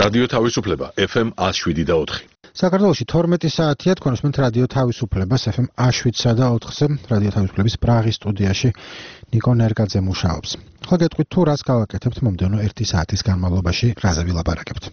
რადიო თავისუფლება FM 107.4. საქართველოში 12 საათია თქვენ უსმენთ რადიო თავისუფლებას FM 107.4-ზე. რადიო თავისუფლების პრაღის სტუდიაში ნიკო ნერგაძე მუშაობს. ხო გეტყვით თუ რას გავაკეთებთ მომდევნო 1 საათის განმავლობაში, რაზე ვილაპარაკებთ.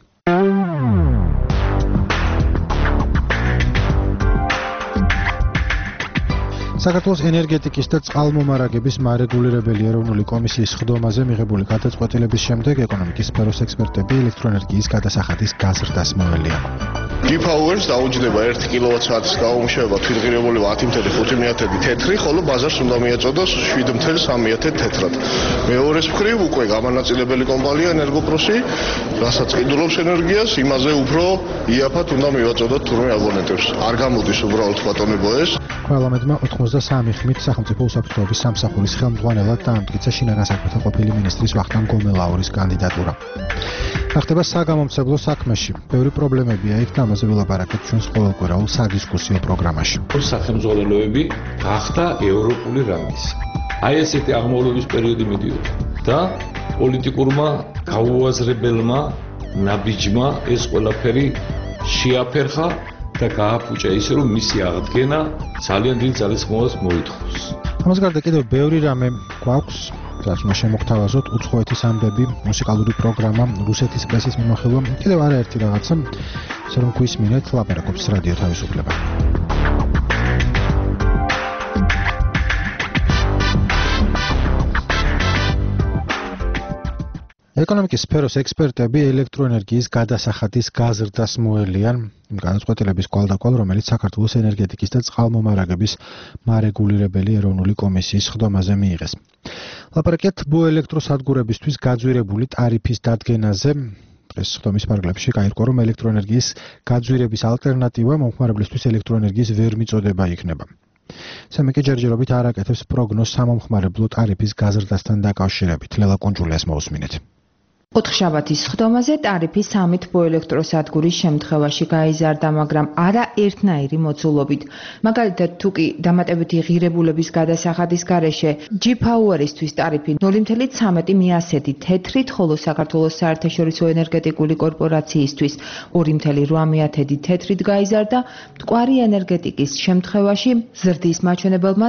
საქართველოს ენერგეტიკის და წყალმომარაგების მარეგულირებელი ეროვნული კომისიის ხდომაზე მიღებული გადაწყვეტილების შემდეგ ეკონომიკის სფეროს ექსპერტები ელექტროენერგიის გადასახადის გაზრდას მოელიან. G-Powers დაუჯდება 1 კილოვატ-საათის გამომშვება თვითღირებული 10.5 თეთრი, ხოლო ბაზარს უნდა მიეწოდოს 7.3 თეთრად. მეორეს მხრივ უკვე გამანაწილებელი კომპანია ენერგოპროსი, რასაც ყიდულობს ენერგიას, იმაზე უფრო იაფად უნდა მივაწოდოთ თურმე აბონენტებს. არ გამოდის უბრალოდ ბატონებო ეს. პარლამენტმა 83 ხმით სახელმწიფო უსაფრთხოების სამსახურის ხელმძღვანელად დაამტკიცა შინაგან საქმეთა ყოფილი მინისტრის ვახტანგ გომელაურის კანდიდატურა. ხდება საგამომცემლო საქმეში. ბევრი პრობლემებია იქ და ამაზე ვილაპარაკებთ ჩვენს ყოველკვირეულ სადისკუსიო პროგრამაში. სახელმძღვანელოები გახდა ევროპული რანგის. აი ესეთი აღმავლობის პერიოდი მიდიოდა და პოლიტიკურმა გაუაზრებელმა ნაბიჯმა ეს ყველაფერი შეაფერხა და გააფუჭა ისე რომ მისი აღდგენა ძალიან დიდ ძალისხმევას მოითხოვს. ამას გარდა კიდევ ბევრი რამე გვაქვს, რაც უნდა შემოგთავაზოთ, უცხოეთის ამბები, მუსიკალური პროგრამა, რუსეთის პრესის მიმოხილვა, კიდევ არაერთი რაღაცა, ისე რომ გვისმინეთ, ლაპარაკობს რადიო თავისუფლება. ეკონომიკის სფეროს ექსპერტები ელექტროენერგიის გადასახადის გაზრდას მოელიან იმ გადაწყვეტილების კვალდაკვალ, რომელიც საქართველოს ენერგეტიკის და წყალმომარაგების მარეგულირებელი ეროვნული კომისიის ხდომაზე მიიღეს. ლაპარაკია თბო ელექტროსადგურებისთვის გაძვირებული ტარიფის დადგენაზე. დღეს ხდომის პარაგრაფში გაირკვა, რომ ელექტროენერგიის გაძვირების ალტერნატივა მომხმარებლისთვის ელექტროენერგიის ვერმიწოდება იქნება. სამეკე ჯერჯერობით არ აკეთებს პროგნოზს სამომხმარებლო ტარიფის გაზრდასთან დაკავშირებით. ლელა კუნჯულიას მოусმინეთ. ოთხშაბათის ხდომაზე ტარიფი 3 თბო ელექტროსადგურის შემთხვევაში გაიზარდა, მაგრამ არა ერთნაირი მოცულობით. მაგალითად, თუ კი დამატებითი ღირებულების გადასახადის გარეშე G-Power-ისთვის ტარიფი 0.13 მიასეთი თეთრით, ხოლო საქართველოს საერთაშორისო ენერგეტიკული კორპორაციისთვის 2.8 თეთრით გაიზარდა, მტკვარი ენერგეტიკის შემთხვევაში ზრდის მაჩვენებელმა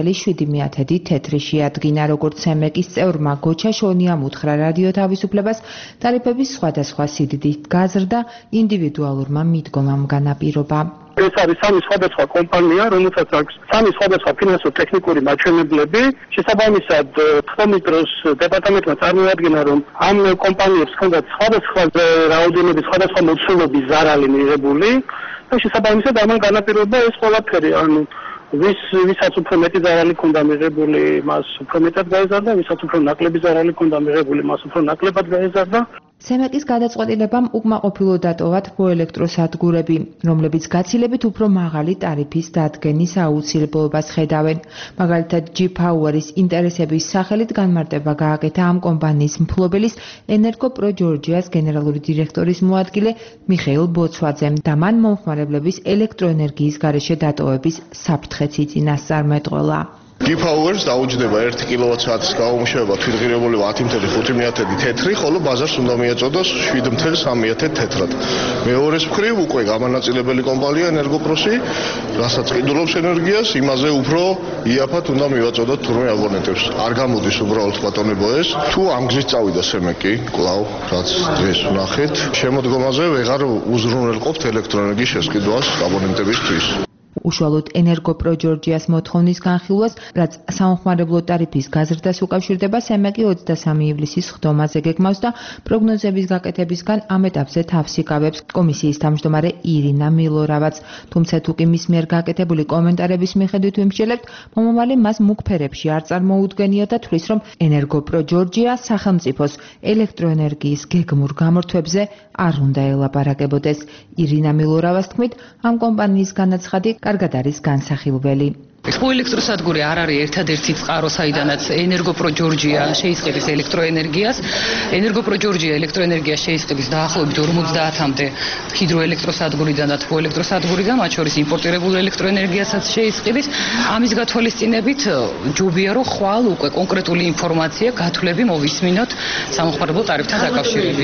3.7 თეთრი შეადგინა. როგორც სამეკის წევრმა გოჩა შონიამ უთხრა რადიო თავისუფლებას, ტარიფების სხვადასხვა სიდიდით გაზრდა ინდივიდუალურმა მიდგომამ განაპირობა. ეს არის სამი სხვადასხვა კომპანია, რომელსაც აქვს სამი სხვადასხვა ფინანსო-ტექნიკური მაჩვენებლები. შესაბამისად, ხდომის დროს დეპარტამენტმა წარმოადგინა, რომ ამ კომპანიებს ჰქონდათ სხვადასხვა რაოდენობის, სხვადასხვა მოცულობის ზარალი მიღებული და შესაბამისად ამან განაპირობა ეს ყველაფერი. ვისაც უფრო მეტი ზარალი ჰქონდა მიღებული, მას უფრო მეტად გაეზარდა, ვისაც უფრო ნაკლები ზარალი ჰქონდა მიღებული, მას უფრო ნაკლებად გაეზარდა. სემეკის გადაწყვეტილებამ უკმაყოფილო დატოვა თბო ელექტროსადგურები, რომლებიც გაცილებით უფრო მაღალი ტარიფის დადგენის აუცილებლობას ხედავენ. მაგალითად, G-Power-ის ინტერესების სახელით განმარტება გააკეთა ამ კომპანიის მფლობელის ენერგოპრო ჯორჯიას გენერალური დირექტორის მოადგილე მიხეილ ბოცვაძემ და მან მომხმარებლების ელექტროენერგიის გარეშე დატოვების საფრთხეც იწინასწარმეტყველა. G-Powers დაუჯდება 1 კილოვატ-საათის გამომშვება თვითღირებული 10.5 თეთრი, ხოლო ბაზარს უნდა მიეწოდოს 7.3 თეთრად. მეორეს მხრივ უკვე გამანაწილებელი კომპანია ენერგოპროსი, რასაც ყიდულობს ენერგიას, იმაზე უფრო იაფად უნდა მივაწოდოთ თურმე აბონენტებს. არ გამოდის უბრალოდ ბატონებო ეს. თუ ამ გზით წავიდა სემეკი, კვლავ, რაც დღეს ვნახეთ, შემოდგომაზე ვეღარ უზრუნველყოფთ ელექტროენერგიის შესყიდვას აბონენტებისთვის. უშუალოდ ენერგოპრო ჯორჯიას მოთხოვნის განხილვას, რაც სამომხმარებლო ტარიფის გაზრდას უკავშირდება, სემეკი 23 ივლისის ხდომაზე გეგმავს და პროგნოზების გაკეთებისგან ამ ეტაპზე თავს იკავებს კომისიის თავმჯდომარე ირინა მილორავაც. თუმცა თუ კი მის მიერ გაკეთებული კომენტარების მიხედვით ვიმსჯელებთ, მომავალი მას მუქ ფერებში არ წარმოუდგენია და თვლის, რომ ენერგოპრო ჯორჯია სახელმწიფოს ელექტროენერგიის გეგმურ გამორთვებზე არ უნდა ელაპარაკებოდეს. ირინა მილორავას თქმით, ამ კომპანიის განაცხადი კარგად არის განსახილველი. თბო ელექტროსადგური არ არის ერთადერთი წყარო, საიდანაც ენერგოპრო ჯორჯია შეისყიდის ელექტროენერგიას. ენერგოპრო ჯორჯია ელექტროენერგიას შეისყიდის დაახლოებით 50-მდე ჰიდროელექტროსადგურიდან და თბო ელექტროსადგურიდან, მათ შორის იმპორტირებულ ელექტროენერგიასაც შეისყიდის. ამის გათვალისწინებით ჯობია, რომ ხვალ უკვე კონკრეტული ინფორმაცია, გათვლები მოვისმინოთ სამომხმარებლო ტარიფთან დაკავშირებით.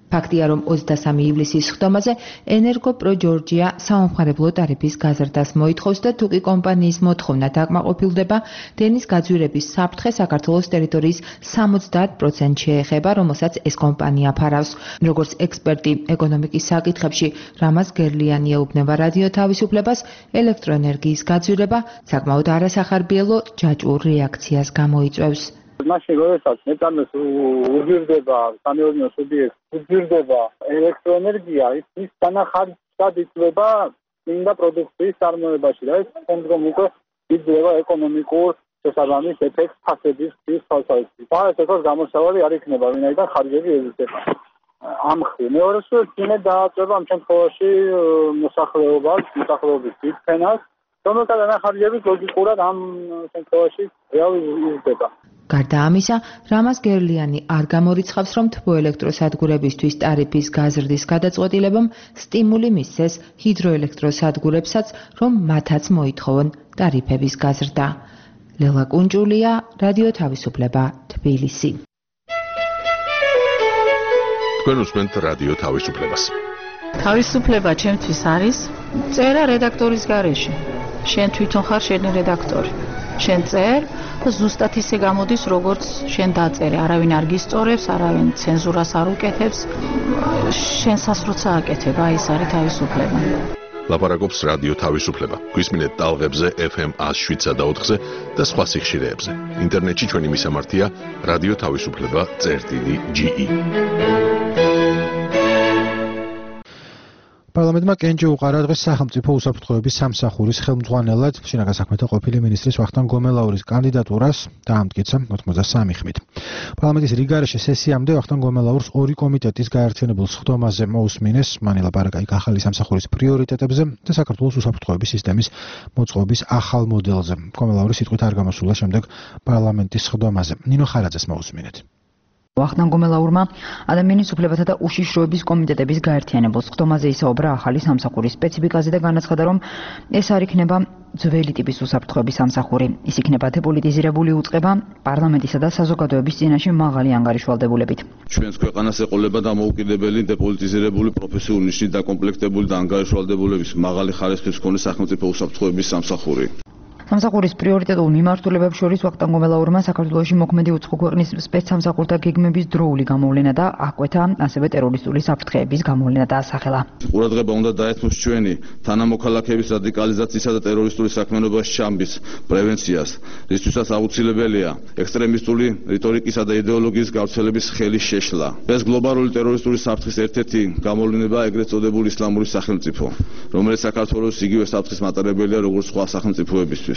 ფაქტია, რომ 23 ივლისის სხდომაზე ენერგოპრო ჯორჯია საომხარებლო ტარიფის გაზრდას მოითხოვს და თუკი კომპანიის მოთხოვნა დაკმაყოფილდება, დენის გაძვირების საფრთხე საქართველოს ტერიტორიის 70% შეეხება, რომელსაც ეს კომპანია ფარავს. როგორც ექსპერტი ეკონომიკის საკითხებში რამაზ გერლიანი ეუბნება რადიო თავისუფლებას, ელექტროენერგიის გაძვირება საკმაოდ არასახარბიელო ჯაჭვურ რეაქციას გამოიწვევს. მაშინ როდესაც მეტანოს უძირდება სამეურნეო სუბიექტს, უძირდება ელექტროენერგია, ის თანახარჯად იწვება წმინდა პროდუქციის წარმოებაში და ეს შემდგომ უკვე იძლევა ეკონომიკურ შესაბამის ეფექტს ფასების თვალსაზრისით. და ეს එකოს გამოსავალი არ იქნება, ვინაიდან ხარჯები ეზუსტება. ამ მხრივ მეორეს წინე დააწება ამ შემთხვევაში მოსახლეობის დიდფენას, რომელთა დანახარჯებით ლოგიკურად ამ შემთხვევაში რეალიზდება. გარდა ამისა, რამაზ გერლიანი არ გამორიცხავს, რომ თბოელექტროსადგურებისთვის ტარიფის გაზრდის გადაწყვეტილებამ სტიმული მისცეს ჰიდროელექტროსადგურებსაც, რომ მათაც მოითხოვონ ტარიფების გაზრდა. ლელა კუნჭულია, რადიო თავისუფლება, თბილისი. თქვენ უსმენთ რადიო თავისუფლებას. თავისუფლება ჩემთვის არის წერა რედაქტორის გარეშე. შენ თვითონ ხარ შენი რედაქტორი. შენ წერ და ზუსტად ისე გამოდის, როგორც შენ დაწერე. არავინ არ გისწორებს, არავინ ცენზურას არ უკეთებს. შენსას როცა აკეთებ, აი ეს არის თავისუფლება. ლაპარაკობს რადიო თავისუფლება. გვისმინეთ ტალღებზე FM 107.4-ზე და სხვა სიხშირეებზე. ინტერნეტში ჩვენი მისამართია რადიო თავისუფლება.ge. პარლამენტმა კენჭი უყარა დღეს სახელმწიფო უსაფრთხოების სამსახურის ხელმძღვანელად შინაგან საქმეთა ყოფილი მინისტრის ვახტანგ გომელაურის კანდიდატურას დაამტკიცა 83 ხმით. პარლამენტის რიგარეშე სესიამდე ვახტანგ გომელაურს ორი კომიტეტის გაერთიანებულ სხდომაზე მოусმინეს, მან ელაპარაკა იქ ახალი სამსახურის პრიორიტეტებზე და საქართველოს უსაფრთხოების სისტემის მოწყობის ახალ მოდელზე. გომელაური სიტყვით არ გამოსულა შემდეგ პარლამენტის სხდომაზე. ნინო ხარაძეს მოусმინეთ. ვახტანგ გომელაურმა ადამიანის უფლებათა და უშიშროების კომიტეტების გაერთიანებულ სხდომაზე ისაუბრა ახალი სამსახურის სპეციფიკაზე და განაცხადა, რომ ეს არ იქნება ძველი ტიპის უსაფრთხოების სამსახური. ის იქნება დეპოლიტიზირებული უწყება პარლამენტისა და საზოგადოების წინაშე მაღალი ანგარიშვალდებულებით. ჩვენს ქვეყანას ეყოლება დამოუკიდებელი, დეპოლიტიზირებული, პროფესიული ნიშნით დაკომპლექტებული და ანგარიშვალდებულების მაღალი ხარისხის მქონე სახელმწიფო უსაფრთხოების სამსახური. სამსახურის პრიორიტეტულ მიმართულებებს შორის ვახტანგ გომელაურმა საქართველოში მოქმედი უცხო ქვეყნის სპეცსამსახურთა გეგმების დროული გამოვლენა და აკვეთა, ასევე ტერორისტული საფრთხეების გამოვლენა დაასახელა. ყურადღება უნდა დაეთმოს ჩვენი თანამოქალაქეების რადიკალიზაციისა და ტერორისტული საქმიანობაში ჩამბის პრევენციას, რისთვისაც აუცილებელია ექსტრემისტული რიტორიკისა და იდეოლოგიის გავრცელების ხელის შეშლა. ეს გლობალური ტერორისტული საფრთხის ერთ-ერთი გამოვლენაა ეგრეთ წოდებული ისლამური სახელმწიფო, რომელიც საქართველოს იგივე საფრთხის მატარებელია როგორც სხვა სახელმწიფოებისთვის.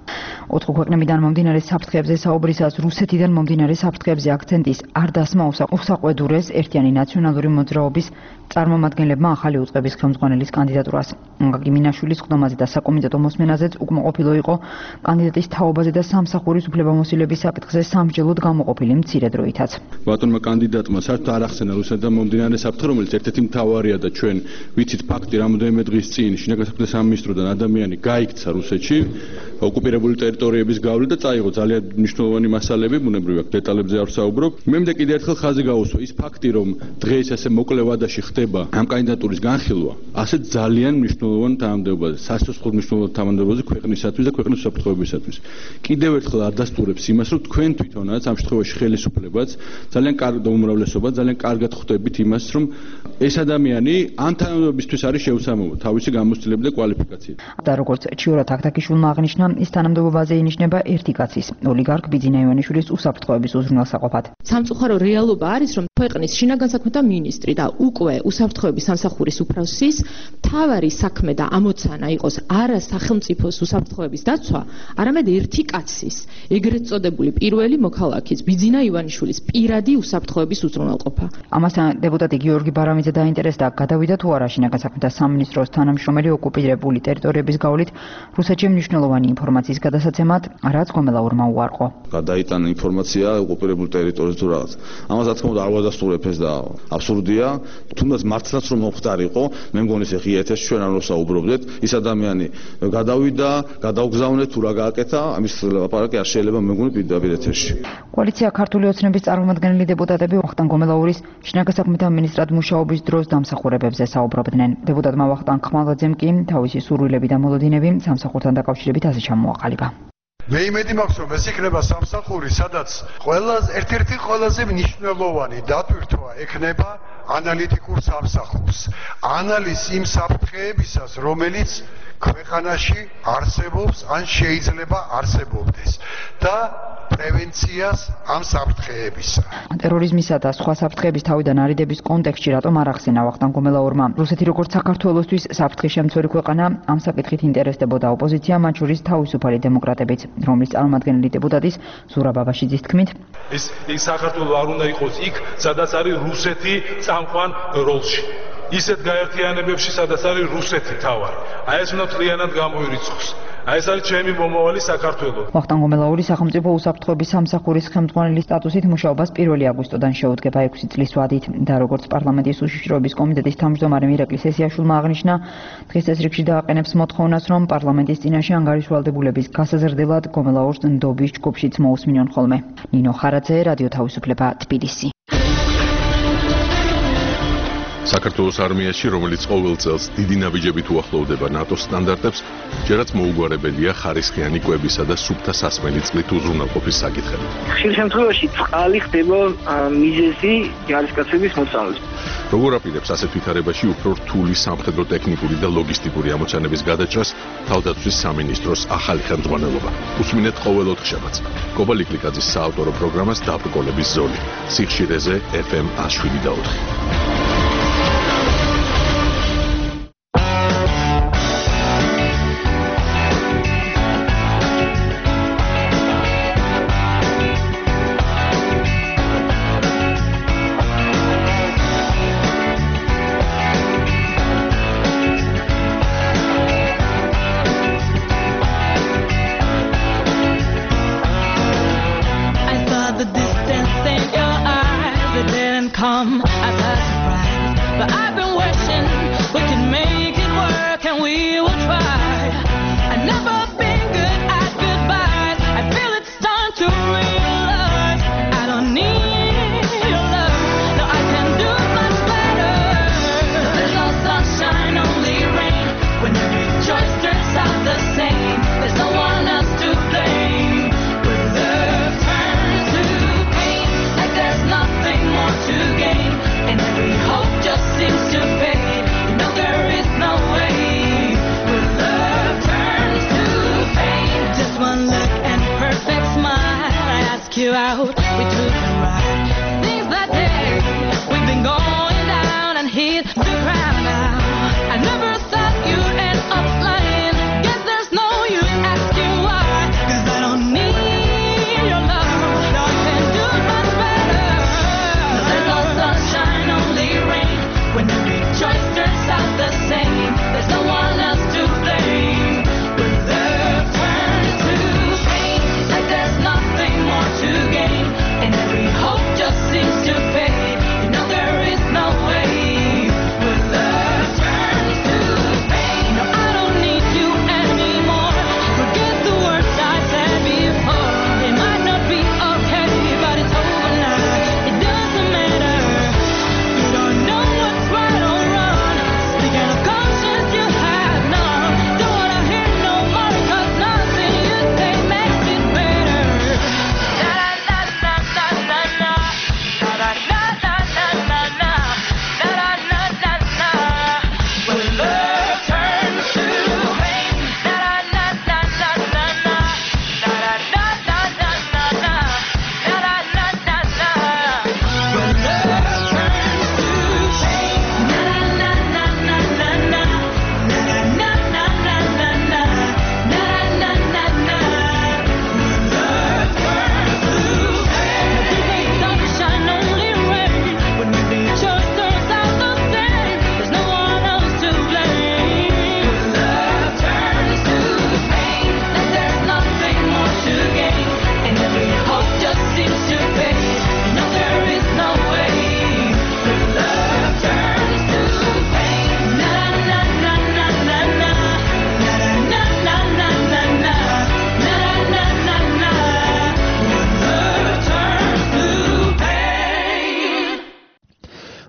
ოთხ ქვეყნებიდან მომდინარე საფრთხეებზე საუბრისას რუსეთიდან მომდინარე საფრთხეებზე აქცენტის არ დასმა უსაყვედურეს ერთიანი ნაციონალური მოძრაობის წარმომადგენლებმა ახალი უწყების ხელმძღვანელის კანდიდატურას. გიორგი მინაშვილის სხდომაზე და საკომიტეტო მოსმენაზეც უკმაყოფილო იყო კანდიდატის თაობაზე და სამსახურის უფლებამოსილების საკითხზე სამსჯელოდ გამოყოფილი მცირე დროითაც. ბატონმა კანდიდატმა საერთოდ არ ახსენა რუსეთიდან მომდინარე საფრთხე, რომელიც ერთ-ერთი მთავარია და ჩვენ ვიცით ფაქტი, რამოდენიმე დღის წინ შინაგან საქმეთა სამინისტროდან ადამიანი გაიქცა რუსეთში ოკუპირებული ტერიტორიების გავლით და წაიღო ძალიან მნიშვნელოვანი მასალები, ბუნებრივია დეტალებზე არ ვსაუბრობ. მე მინდა კიდევ ერთხელ ხაზი გაუსვა ის ფაქტი, რომ დღეს ესე მოკლე ვადაში ხდება ამ კანდიდატურის განხილვა, ასეთ ძალიან მნიშვნელოვან თანამდებობაზე, სასიცოცხლო მნიშვნელოვან თანამდებობაზე ქვეყნისათვის და ქვეყნის უსაფრთხოებისათვის. კიდევ ერთხელ არ დასტურებს იმას, რომ თქვენ თვითონაც ამ შემთხვევაში ხელისუფლებაც ძალიან კარგ და უმრავლესობა ძალიან კარგად ხვდებით იმას, რომ ეს ადამიანი ამ თანამდებობისთვის არის შეუსამოვო თავისი გამოცდილებით და კვალიფიკაციით. და როგორც ჩიორა თაქთაქიშვილმა აღნიშნა, ის თანამდებობაზე ინიშნება ერთი კაცის, ოლიგარქ ბიძინა ივანიშვილის უსაფრთხოების უზრუნველსაყოფად. სამწუხარო რეალობა არის, რომ ქვეყნის შინაგან საქმეთა მინისტრი და უკვე უსაფრთხოების სამსახურის უფროსის მთავარი საქმე და ამოცანა იყოს არა სახელმწიფოს უსაფრთხოების დაცვა, არამედ ერთი კაცის, ეგრეთ წოდებული პირველი მოქალაქის ბიძინა ივანიშვილის პირადი უსაფრთხოების უზრუნველყოფა. ამასთან დეპუტატი გიორგი ბარამიძე დაინტერესდა, გადავიდა თუ არა შინაგან საქმეთა სამინისტროს თანამშრომელი ოკუპირებული ტერიტორიების გავლით რუსეთში მნიშვნელოვანი ინფორმაციის გადასაცემად, რაც გომელაურმა უარყო. გადაიტანა ინფორმაცია ოკუპირებული ტერიტორიაზე თუ რაღაც. ამას რა თქმა უნდა არ ვადასტურებ ეს და აბსურდია. თუნდაც მართლაც რომ მომხდარიყო, მე მგონი ეს ღია ეთერში ჩვენ არ ვსაუბრობდეთ, ის ადამიანი გადავიდა, გადავგზავნეთ თუ რა გააკეთა, ამის ლაპარაკი არ შეიძლება მე მგონი პირდაპირ ეთერში. კოალიცია ქართული ოცნების წარმომადგენელი დეპუტატები ვახტანგ გომელაურის შინაგან საქმეთა მინისტრად მუშაობის დროს დამსახურებებზე საუბრობდნენ. დეპუტატმა ვახტანგ ხმალაძემ კი თავისი სურვილები და მოლოდინები სამსახურთან დაკავშირებით ასე ჩამოაყალიბა. მე იმედი მაქვს, რომ ეს იქნება სამსახური, სადაც ერთ-ერთი ყველაზე მნიშვნელოვანი დატვირთვა ექნება ანალიტიკურ სამსახურს. ანალიზ იმ საფრთხეებისას, რომელიც ქვეყანაში არსებობს ან შეიძლება არსებობდეს და პრევენციას ამ საფრთხეებისა. ტერორიზმისა და სხვა საფრთხეების თავიდან არიდების კონტექსტში რატომ არ ახსენა ვახტანგ გომელაურმა? რუსეთი როგორც საქართველოსთვის საფრთხის შემცველი ქვეყანა, ამ საკითხით ინტერესდებოდა ოპოზიცია, მათ შორის თავისუფალი დემოკრატებიც, რომლის წარმომადგენელი დეპუტატის ზურაბ ბაბაშიძის თქმით, ეს საქართველო არ უნდა იყოს იქ, სადაც არის რუსეთი წამყვან როლში. ისეთ გაერთიანებებში, სადაც არის რუსეთი თავარი. აი ეს უნდა მთლიანად გამოირიცხოს. აი ეს არის ჩემი მომავალი საქართველო. ვახტანგ გომელაური სახელმწიფო უსაფრთხოების სამსახურის ხელმძღვანელის სტატუსით მუშაობას 1 აგვისტოდან შეუდგება 6 წლის ვადით და როგორც პარლამენტის უშიშროების კომიტეტის თავმჯდომარე მირეკლი სესიაშვილმა აღნიშნა, დღეს წესრიგში დააყენებს მოთხოვნას, რომ პარლამენტის წინაშე ანგარიშვალდებულების გასაზრდელად გომელაურს ნდობის ჯგუფშიც მოусმინონ ხოლმე. ნინო ხარაძე, რადიო თავისუფლება, თბილისი. საქართველოს არმიაში, რომელიც ყოველ წელს დიდი ნაბიჯებით უახლოვდება ნატოს სტანდარტებს, ჯერაც მოუგვარებელია ხარისხიანი კვებისა და სუფთა სასმელი წყლით უზრუნველყოფის საკითხები. ხშირ შემთხვევაში წყალი ხდება მიზეზი ჯარისკაცების მოწამვლის. როგორ აპირებს ასეთ ვითარებაში უფრო რთული სამხედრო ტექნიკური და ლოგისტიკური ამოცანების გადაჭრას თავდაცვის სამინისტროს ახალი ხელმძღვანელობა? უსმინეთ ყოველ ოთხშაბათს. კობა ლიკლიკაძის საავტორო პროგრამას დაბრკოლების ზოლი. სიხშირეზე FM 107.4.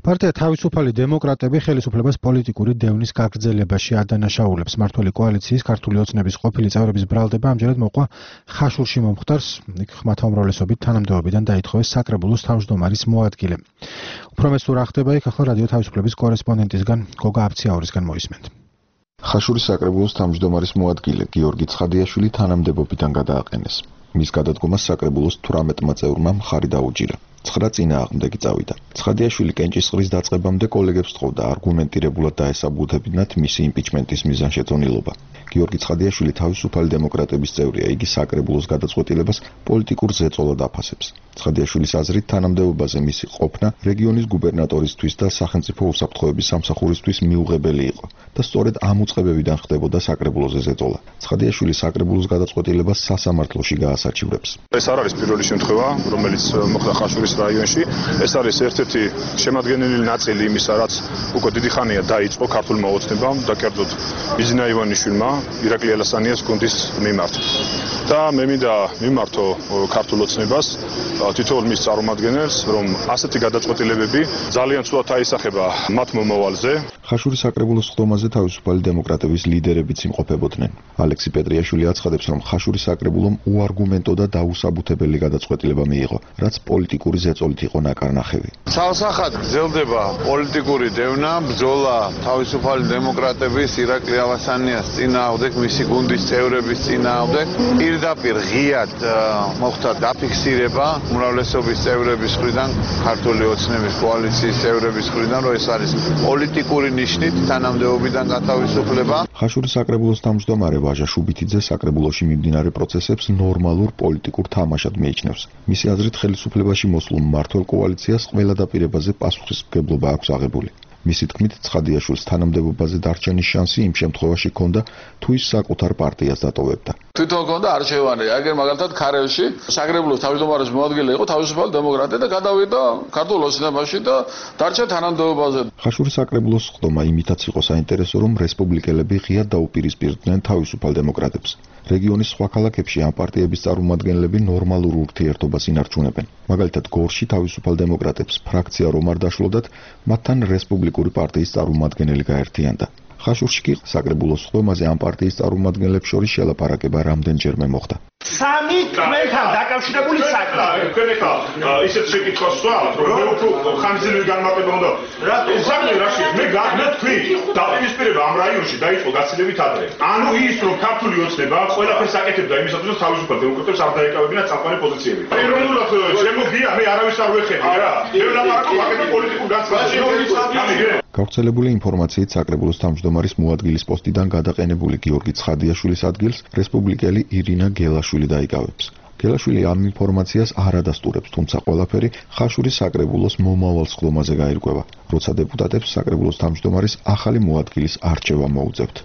პარტია თავისუფალი დემოკრატები ხელისუფლებას პოლიტიკური დევნის გაგრძელებაში ადანაშაულებს. მმართველი კოალიციის ქართული ოცნების ყოფილი წევრების ბრალდება ამჯერად მოყვა ხაშურში მომხდარს, იქ ხმათა უმრავლესობით თანამდებობიდან დაითხოვეს საკრებულოს თავმჯდომარის მოადგილე. უფრო მეტ რა ხდება იქ ახლა რადიო თავისუფლების კორესპონდენტისგან გოგა აბციაურისგან მოისმენთ. ხაშურის საკრებულოს თავმჯდომარის მოადგილე გიორგი ცხადიაშვილი თანამდებობიდან გადააყენეს. მის გადადგომას საკრებულოს 18-მა წევრმა მხარი დაუჭირა. 9 წინააღმდეგი წავიდა. ცხადიაშვილი კენჭისყრის დაწყებამდე კოლეგებს თხოვდა არგუმენტირებულად დაესაბუთებინათ მისი იმპიჩმენტის მიზანშეწონილობა. გიორგი ცხადიაშვილი თავისუფალი დემოკრატების წევრია, იგი საკრებულოს გადაწყვეტილებას პოლიტიკურ ზეწოლად აფასებს. ცხადიაშვილის აზრით თანამდებობაზე მისი ყოფნა რეგიონის გუბერნატორისთვის და სახელმწიფო უსაფრთხოების სამსახურისთვის მიუღებელი იყო და სწორედ ამ უწყებებიდან ხდებოდა საკრებულოზე ზეწოლა. ცხადიაშვილი საკრებულოს გადაწყვეტილებას სასამართლოში გაასაჩივრებს. ეს არ არის პირველი შემთხვევა, რომელიც მოხდა ხაშურის რაიონში. ეს არის ერთ-ერთი შემადგენელი ნაწილი იმისა, რაც უკვე დიდი ხანია დაიწყო ქართულმა ოცნებამ და კერძოდ ბიზნა ივანიშვილმა ირაკლი ალასანიას გუნდის მიმართ. და მე მინდა მიმართო ქართულ ოცნებას, თითოეულ მის წარმომადგენელს, რომ ასეთი გადაწყვეტილებები ძალიან ცუდად აისახება მათ მომავალზე. ხაშურის საკრებულოს ხდომაზე თავისუფალი დემოკრატების ლიდერებიც იმყოფებოდნენ. ალექსი პეტრიაშვილი აცხადებს, რომ ხაშურის საკრებულომ უარგუმენტო და დაუსაბუთებელი გადაწყვეტილება მიიღო, რაც პოლიტიკური ზეწოლით იყო ნაკარნახევი. ცალსახად გრძელდება პოლიტიკური დევნა, ბრძოლა თავისუფალი დემოკრატების ირაკლი ალასანიას წინააღმდეგ, მისი გუნდის წევრების წინააღმდეგ. პირდაპირ ღიად მოხდა დაფიქსირება უმრავლესობის წევრების მხრიდან, ქართული ოცნების კოალიციის წევრების მხრიდან, რომ ეს არის პოლიტიკური ნიშნით თანამდებობიდან გათავისუფლება. ხაშურის საკრებულოს თავმჯდომარე ვაჟა შუბითიძე საკრებულოში მიმდინარე პროცესებს ნორმალურ პოლიტიკურ თამაშად მიიჩნევს. მისი აზრით ხელისუფლებაში მოსულ მმართველ კოალიციას ყველა დაპირებაზე პასუხისმგებლობა აქვს აღებული. მისი თქმით, ცხადიაშვილს თანამდებობაზე დარჩენის შანსი იმ შემთხვევაში ჰქონდა, თუ ის საკუთარ პარტიას დატოვებდა. თვითონ ჰქონდა არჩევანი, აგერ მაგალითად ქარეში საკრებულოს თავმჯდომარის მოადგილე იყო თავისუფალი დემოკრატია და გადავიდა ქართულ ოცნებაში და დარჩა თანამდებობაზე. ხაშურის საკრებულოს ხდომა იმითაც იყო საინტერესო, რომ რესპუბლიკელები ღიად დაუპირისპირდნენ თავისუფალ დემოკრატებს. რეგიონის სხვა ქალაქებში ამ პარტიების წარმომადგენლები ნორმალურ ურთიერთობას ინარჩუნებენ. მაგალითად, გორში თავისუფალ დემოკრატებს ფრაქცია რომ არ დაშლოდათ, მათთან რესპუბლიკური პარტიის წარმომადგენელი გაერთიანდა. ხაშურში კი საკრებულოს ხდომაზე ამ პარტიის წარმომადგენლებს შორის შელაპარაკება რამდენჯერმე მოხდა. სამი თმებთან დაკავშირებული საქმე. თქვენ ეხლა ისეთ შეკითხვას ვსვამთ, რომ მე უფრო ხანგრძლივი განმარტება უნდა. რა საქმე რაში? მე თქვი, დაპირისპირება ამ რაიონში დაიწყო გაცილებით ადრე. ანუ ის რომ ქართული ოცნება ყველაფერს აკეთებდა იმისათვის, რომ თავისუფალ დემოკრატებს არ დაეკავებინათ წამყვანი პოზიციები. ეროვნულად შემოგია, მე არავის არ ვეხები რა. მე ვლაპარაკობ აკეთებ პოლიტიკურ განცხადებას. გავრცელებული ინფორმაციით საკრებულოს თავმჯდომარის მოადგილის პოსტიდან გადაყენებული გიორგი ცხადიაშვილის ადგილს რესპუბლიკელი ირინა გელაშვილი დაიკავებს. გელაშვილი ამ ინფორმაციას არ ადასტურებს, თუმცა ყველაფერი ხაშურის საკრებულოს მომავალ ხდომაზე გაირკვევა, როცა დეპუტატებს საკრებულოს თავმჯდომარის ახალი მოადგილის არჩევა მოუწევთ.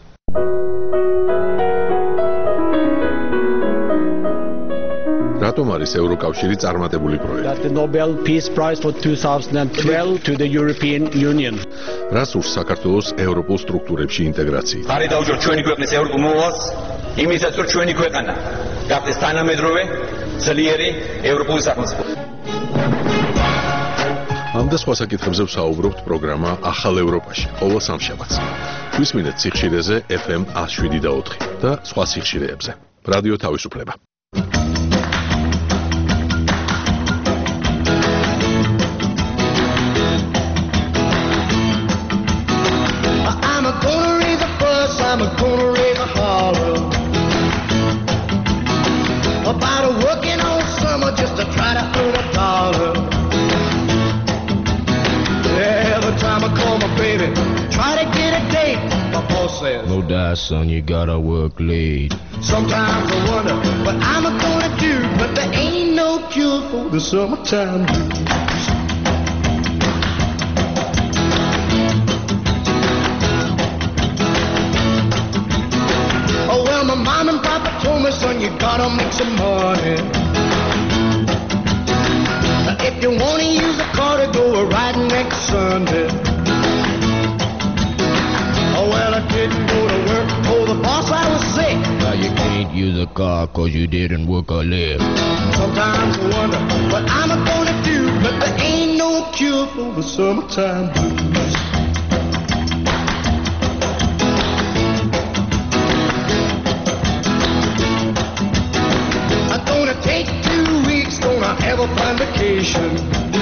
რატომ არის ევროკავშირი წარმატებული პროექტი? The Nobel Peace Prize for 2012 to the European Union. რას ურს საქართველოს ევროპულ სტრუქტურებში ინტეგრაცია? ხარი დაუჭირ ჩვენი ქვეყნის ევროპულ მოვალს, იმისაც რომ ჩვენი ქვეყანა გახდეს თანამედროვე, ძლიერი ევროპული სახელმწიფო. ამ და სხვა საკითხებზე ვსაუბრობთ პროგრამა ახალ ევროპაში, ყოველ სამშაბათს. გვისმინეთ სიხშირეზე FM 107.4 და სხვა სიხშირეებზე. რადიო თავისუფლება. I'm gonna raise a holler about a working all summer just to try to earn a dollar. Every time I call my baby, try to get a date, my boss says, no die, son, you gotta work late. Sometimes I wonder what I'm gonna do, but there ain't no cure for the summertime blues. My mom and papa told me, son, you gotta make some money. If you wanna use a car to go riding next Sunday. Oh, well, I didn't go to work, told the boss I was sick. Now you can't use a car cause you didn't work or live. Sometimes I wonder what I'm gonna do, but there ain't no cure for the summertime blues. I'm gonna take 2 weeks, gonna have a fine vacation.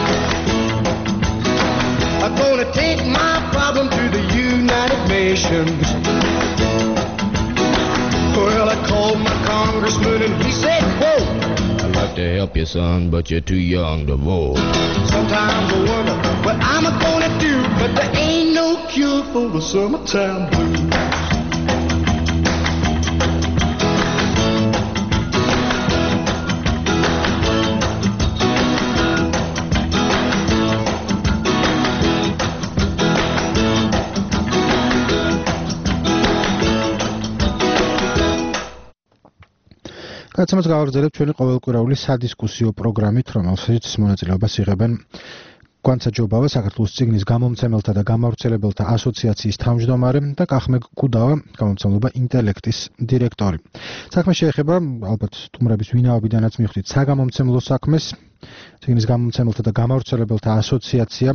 I'm gonna take my problem to the United Nations. Well, I called my congressman and he said, whoa. I'd like to help you, son, but you're too young to vote. Sometimes I wonder what I'm gonna do, but there ain't no cure for the summertime blues. გადაცემას გავაგრძელებთ ჩვენი ყოველკვირეული სადისკუსიო პროგრამით, რომელშიც მონაწილეობას იღებენ კვანცა ჯობავა, საქართველოს წიგნის გამომცემელთა და გამავრცელებელთა ასოციაციის თავმჯდომარე და კახმე გუდავა, გამომცემლობა ინტელექტის დირექტორი. საქმე შეეხება ალბათ სტუმრების ვინაობიდანაც მივხვდით საგამომცემლო საქმეს. წიგნის გამომცემელთა და გამავრცელებელთა ასოციაცია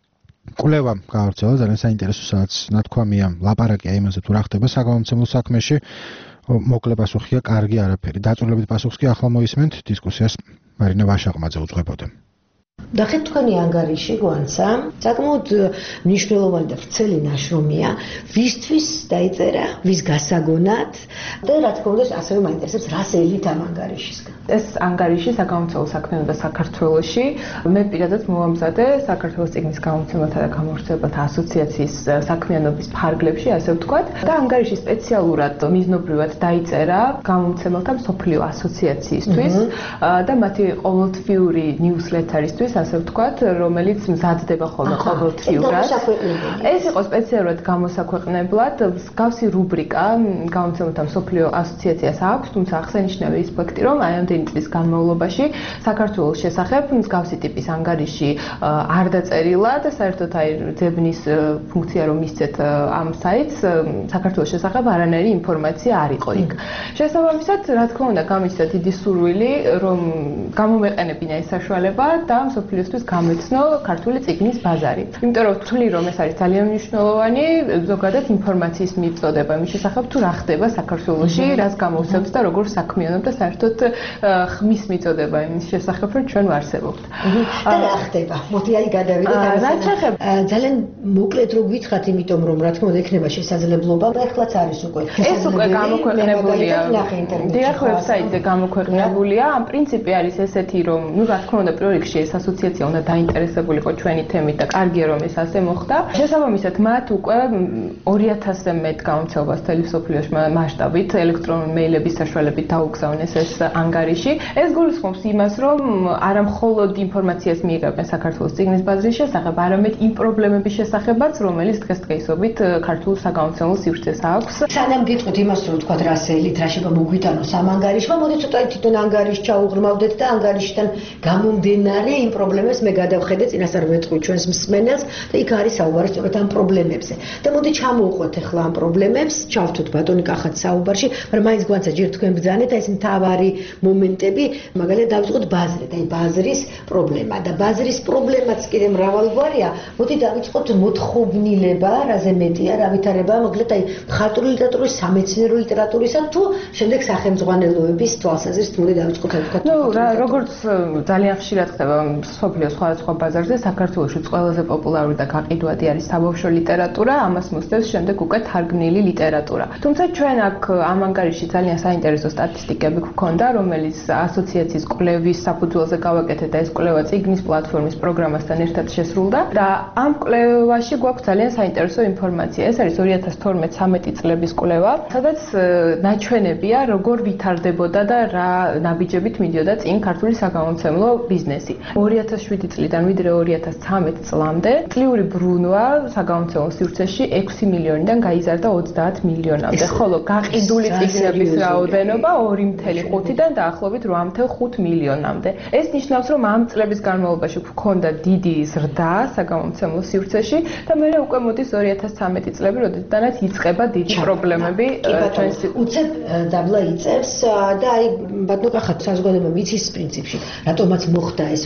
კვლევა გაავრცელა, ძალიან საინტერესო სადაც ნათქვამია, ლაპარაკია იმაზე თუ რა ხდება საგამომცემლო საქმეში. მოკლე პასუხია კარგი არაფერი. დაწვრილებით პასუხს კი ახლა მოისმენთ დისკუსიას მარინა ვაშაყმაძე უძღვებოდა. დახეთ თქვენი ანგარიში გვანცა, საკმაოდ მნიშვნელოვანი და ვრცელი ნაშრომია, ვისთვის დაიწერა, ვის გასაგონად და რა თქმა უნდა ასევე მაინტერესებს რას ელით ამ ანგარიშისგან. ეს ანგარიში საგამომცემლო საქმიანობა საქართველოში მე პირადად მოვამზადე საქართველოს წიგნის გამომცემელთა და გამავრცელებელთა ასოციაციის საქმიანობის ფარგლებში, ასე ვთქვათ, და ანგარიში სპეციალურად მიზნობრივად დაიწერა გამომცემელთა მსოფლიო ასოციაციისთვის და მათი ყოველთვიური ნიუსლეთერისთვის, ასე ვთქვათ, რომელიც მზადდება ხოლმე ყოველთვიურად. ეს იყო სპეციალურად გამოსაქვეყნებლად, მსგავსი რუბრიკა გამომცემელთა მსოფლიო ასოციაციას აქვს, თუმცა აღსანიშნავია ის ფაქტი, რომ აი ამდენი წლის განმავლობაში საქართველოს შესახებ მსგავსი ტიპის ანგარიში არ დაწერილა და საერთოდ აი ძებნის ფუნქცია რომ მისცეთ ამ საიტს, საქართველოს შესახებ არანაირი ინფორმაცია არ იყო იქ. შესაბამისად, რა თქმა უნდა, გამიჩნდა დიდი სურვილი, რომ გამომეყენებინა ეს საშუალება და მსოფლიოსთვის გამეცნო ქართული წიგნის ბაზარი. იმიტომ რომ ვთვლი, რომ ეს არის ძალიან მნიშვნელოვანი ზოგადად ინფორმაციის მიწოდება იმის შესახებ თუ რა ხდება საქართველოში, რას გამოვსებს და როგორ საქმიანობ და საერთოდ ხმის მიწოდება იმის შესახებ, რომ ჩვენ ვარსებობთ. და რა ხდება? მოდი აი გადავიდეთ ამასთან. ძალიან მოკლედ რო გითხრათ, იმიტომ რომ რა თქმა უნდა ექნება შესაძლებლობა და ახლაც არის უკვე. ეს უკვე გამოქვეყნებულია. დიახ, ვებსაიტზე გამოქვეყნებულია. ამ პრინციპი არის ესეთი, რომ ნუ რა თქმა უნდა პირველ რიგში ეს ასოციაცია უნდა დაინტერესებულიყო ჩვენი თემით და კარგია რომ ეს ასე მოხდა. შესაბამისად, მათ უკვე 2000-ზე მეტ გამომცემლობას მთელი მსოფლიოში მასშტაბით ელექტრონული მეილების საშუალებით დაუგზავნეს ეს ანგარიში. ეს გულისხმობს იმას, რომ არა მხოლოდ ინფორმაციას მიიღებენ საქართველოს წიგნის ბაზრის შესახებ, არამედ იმ პრობლემების შესახებაც, რომელიც დღესდღეობით ქართულ საგამომცემლო სივრცეს აქვს. სანამ გიტყვით იმას, რომ თქვა რასელით, რა შეიძლება მოგვიტანოს ამ ანგარიშმა, მოდით ცოტა თვითონ ანგარიშს ჩაუღრმავდეთ და ანგარიშთან გამომდინარე იმ პრობლემებს მე გადავხედე წინასწარ ვეთყვი ჩვენს მსმენელს და იქ არის საუბარი სწორედ ამ პრობლემებზე. და მოდი ჩამოვყვეთ ახლა ამ პრობლემებს, ჩავთვით ბატონი კახაც საუბარში, მაგრამ მაინც გვანცა ჯერ თქვენ ბრძანეთ ეს მთავარი მომენტები, მაგალითად დავიწყოთ ბაზრით, აი ბაზრის პრობლემა და ბაზრის პრობლემაც კიდე მრავალგვარია. მოდი დავიწყოთ მოთხოვნილება, რაზე მეტია, რა ვითარება, მაგალითად აი მხატვრული ლიტერატურის, სამეცნიერო ლიტერატურისა თუ შემდეგ სახელმძღვანელოების თვალსაზრისით მოდი დავიწყოთ აი ვთქვათ. ნუ როგორც ძალიან ხშირად ხდება მსოფლიოს სხვადასხვა ბაზარზე, საქართველოში ყველაზე პოპულარული და გაყიდვადი არის საბავშვო ლიტერატურა, ამას მოსდევს შემდეგ უკვე თარგმნილი ლიტერატურა. თუმცა ჩვენ აქ ამ ანგარიში ძალიან საინტერესო სტატისტიკები გვქონდა, რომელიც ასოციაციის კვლევის საფუძველზე გავაკეთეთ და ეს კვლევა წიგნის პლატფორმის პროგრამასთან ერთად შესრულდა და ამ კვლევაში გვაქვს ძალიან საინტერესო ინფორმაცია. ეს არის 2012-13 წლების კვლევა, სადაც ნაჩვენებია, როგორ ვითარდებოდა და რა ნაბიჯებით მიდიოდა წინ ქართული საგამომცემლო ბიზნესი. 2007 წლიდან ვიდრე 2013 წლამდე წლიური ბრუნვა საგამომცემლო სივრცეში 6 მილიონიდან გაიზარდა 30 მილიონამდე, ხოლო გაყიდული წიგნების რაოდენობა 2.5-დან დაახლოებით 8.5 მილიონამდე. ეს ნიშნავს, რომ ამ წლების განმავლობაში გვქონდა დიდი ზრდა საგამომცემლო სივრცეში და მე უკვე მოდის 2013 წლები, როდესაც იწყება დიდი პრობლემები ჩვენს უცებ დაბლა იწევს და აი ბატონო კახა საზოგადოება ვიცის პრინციპში, რატომაც მოხდა ეს ვარდნა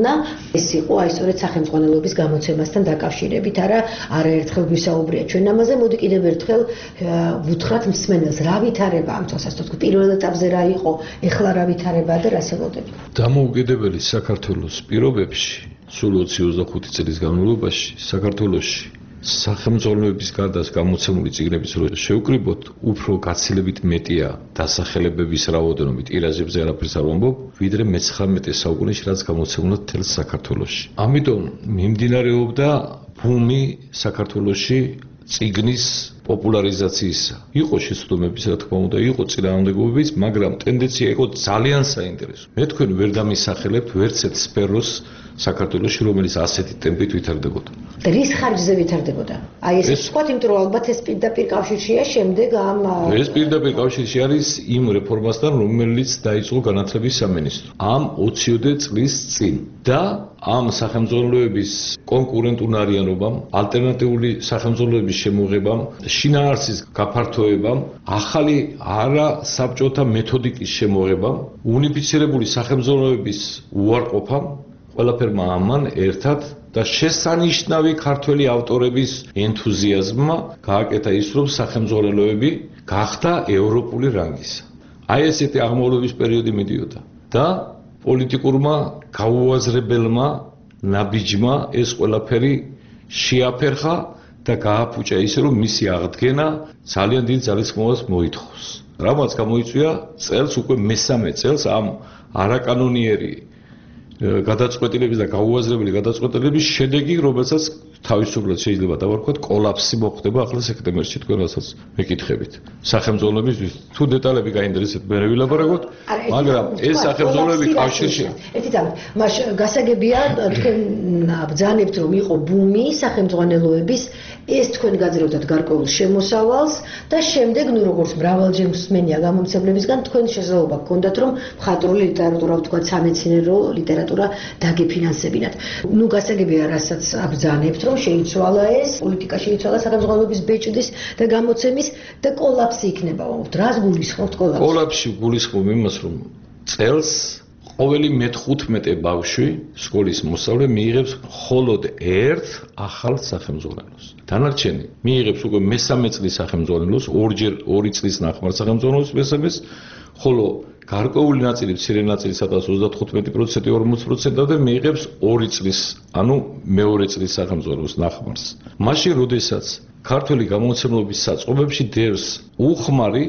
თქმა, ეს იყო აი სწორედ სახელმძღვანელოების გამოცემასთან დაკავშირებით, არაერთხელ გვისაუბრია ჩვენ ამაზე, მოდი კიდევ ერთხელ ვუთხრათ მსმენელს, რა ვითარება ამ წელს, ასე ვთქვი, პირველ ეტაპზე რა იყო, ეხლა რა ვითარებაა და რას ელოდებით. დამოუკიდებელი საქართველოს პირობებში, სულ 20-25 წლის განმავლობაში საქართველოში სახელმძღვანელოების გარდა გამოცემული წიგნების რო შევკრიბოთ, უფრო გაცილებით მეტია დასახელებების რაოდენობით, ტირაჟებზე არაფერს არ ვამბობ, ვიდრე მე-19 საუკუნეში რაც გამოცემულა მთელ საქართველოში. ამიტომ მიმდინარეობდა ბუმი საქართველოში წიგნის პოპულარიზაციისა. იყო შეცდომების, რა თქმა უნდა, იყო წინააღმდეგობებიც, მაგრამ ტენდენცია იყო ძალიან საინტერესო. მე თქვენ ვერ დამისახელებთ ვერცერთ სფეროს საქართველოში, რომელიც ასეთი ტემპით ვითარდებოდა. რის ხარჯზე ვითარდებოდა? აი ესე ვთქვათ, იმიტომ რომ ალბათ ეს პირდაპირ კავშირშია შემდეგ ამ ეს პირდაპირ კავშირში არის იმ რეფორმასთან, რომელიც დაიწყო განათლების სამინისტრო ამ 20-ოდე წლის წინ და ამ სახელმძღვანელოების კონკურენტუნარიანობამ, ალტერნატიული სახელმძღვანელოების შემოღებამ, შინაარსის გაფართოებამ, ახალი არასაბჭოთა მეთოდიკის შემოღებამ, უნიფიცირებული სახელმძღვანელოების უარყოფამ, ყველაფერმა ამან ერთად და შესანიშნავი ქართველი ავტორების ენთუზიაზმმა გააკეთა ის, რომ სახელმძღვანელოები გახდა ევროპული რანგისა. აი ესეთი აღმავლობის პერიოდი მიდიოდა და პოლიტიკურმა გაუაზრებელმა ნაბიჯმა ეს ყველაფერი შეაფერხა და გააფუჭა ისე, რომ მისი აღდგენა ძალიან დიდ ძალისხმევას მოითხოვს. რამაც გამოიწვია წელს უკვე მე-3 წელს ამ არაკანონიერი გადაწყვეტილების და გაუაზრებელი გადაწყვეტილების შედეგი, რომელსაც თავისუფლად შეიძლება დავარქვათ კოლაფსი მოხდება ახლა სექტემბერში, თქვენ რასაც მეკითხებით. სახელმძღვანელოებისთვის თუ დეტალები გაინტერესებთ, მე ვილაპარაკოთ, მაგრამ ეს სახელმძღვანელოები კავშირში. ერთი წამით, მას გასაგებია თქვენ ბრძანებთ, რომ იყო ბუმი სახელმძღვანელოების, ეს თქვენ გაძლევდათ გარკვეულ შემოსავალს და შემდეგ, ნუ როგორც მრავალჯერ მსმენია გამომცემლებისგან, თქვენ შესაძლებლობა გქონდათ, რომ მხატვრული ლიტერატურა, ვთქვათ, სამეცნიერო ლიტერატურა დაგეფინანსებინათ. ნუ გასაგებია, რასაც აბრძანებთ, რომ შეიცვალა ეს, პოლიტიკა შეიცვალა სახელმძღვანელოების ბეჭდის და გამოცემის და კოლაფსი იქნება. რას გულისხმობთ კოლაფსი? კოლაფსი გულისხმობ იმას, რომ წელს ყოველი მე-15 ბავშვი სკოლის მოსწავლე მიიღებს მხოლოდ ერთ ახალ სახელმძღვანელოს. დანარჩენი მიიღებს უკვე მე-3 წლის სახელმძღვანელოს, ორი წლის ნახმარ სახელმძღვანელოს მე-3-ს, ხოლო გარკვეული ნაწილი, მცირე ნაწილი სადღაც 35%, 40%-მდე მიიღებს 2 წლის, ანუ მეორე წლის სახელმძღვანელოს ნახმარს. მაშინ, როდესაც ქართული გამომცემლობის საწყობებში დევს უხმარი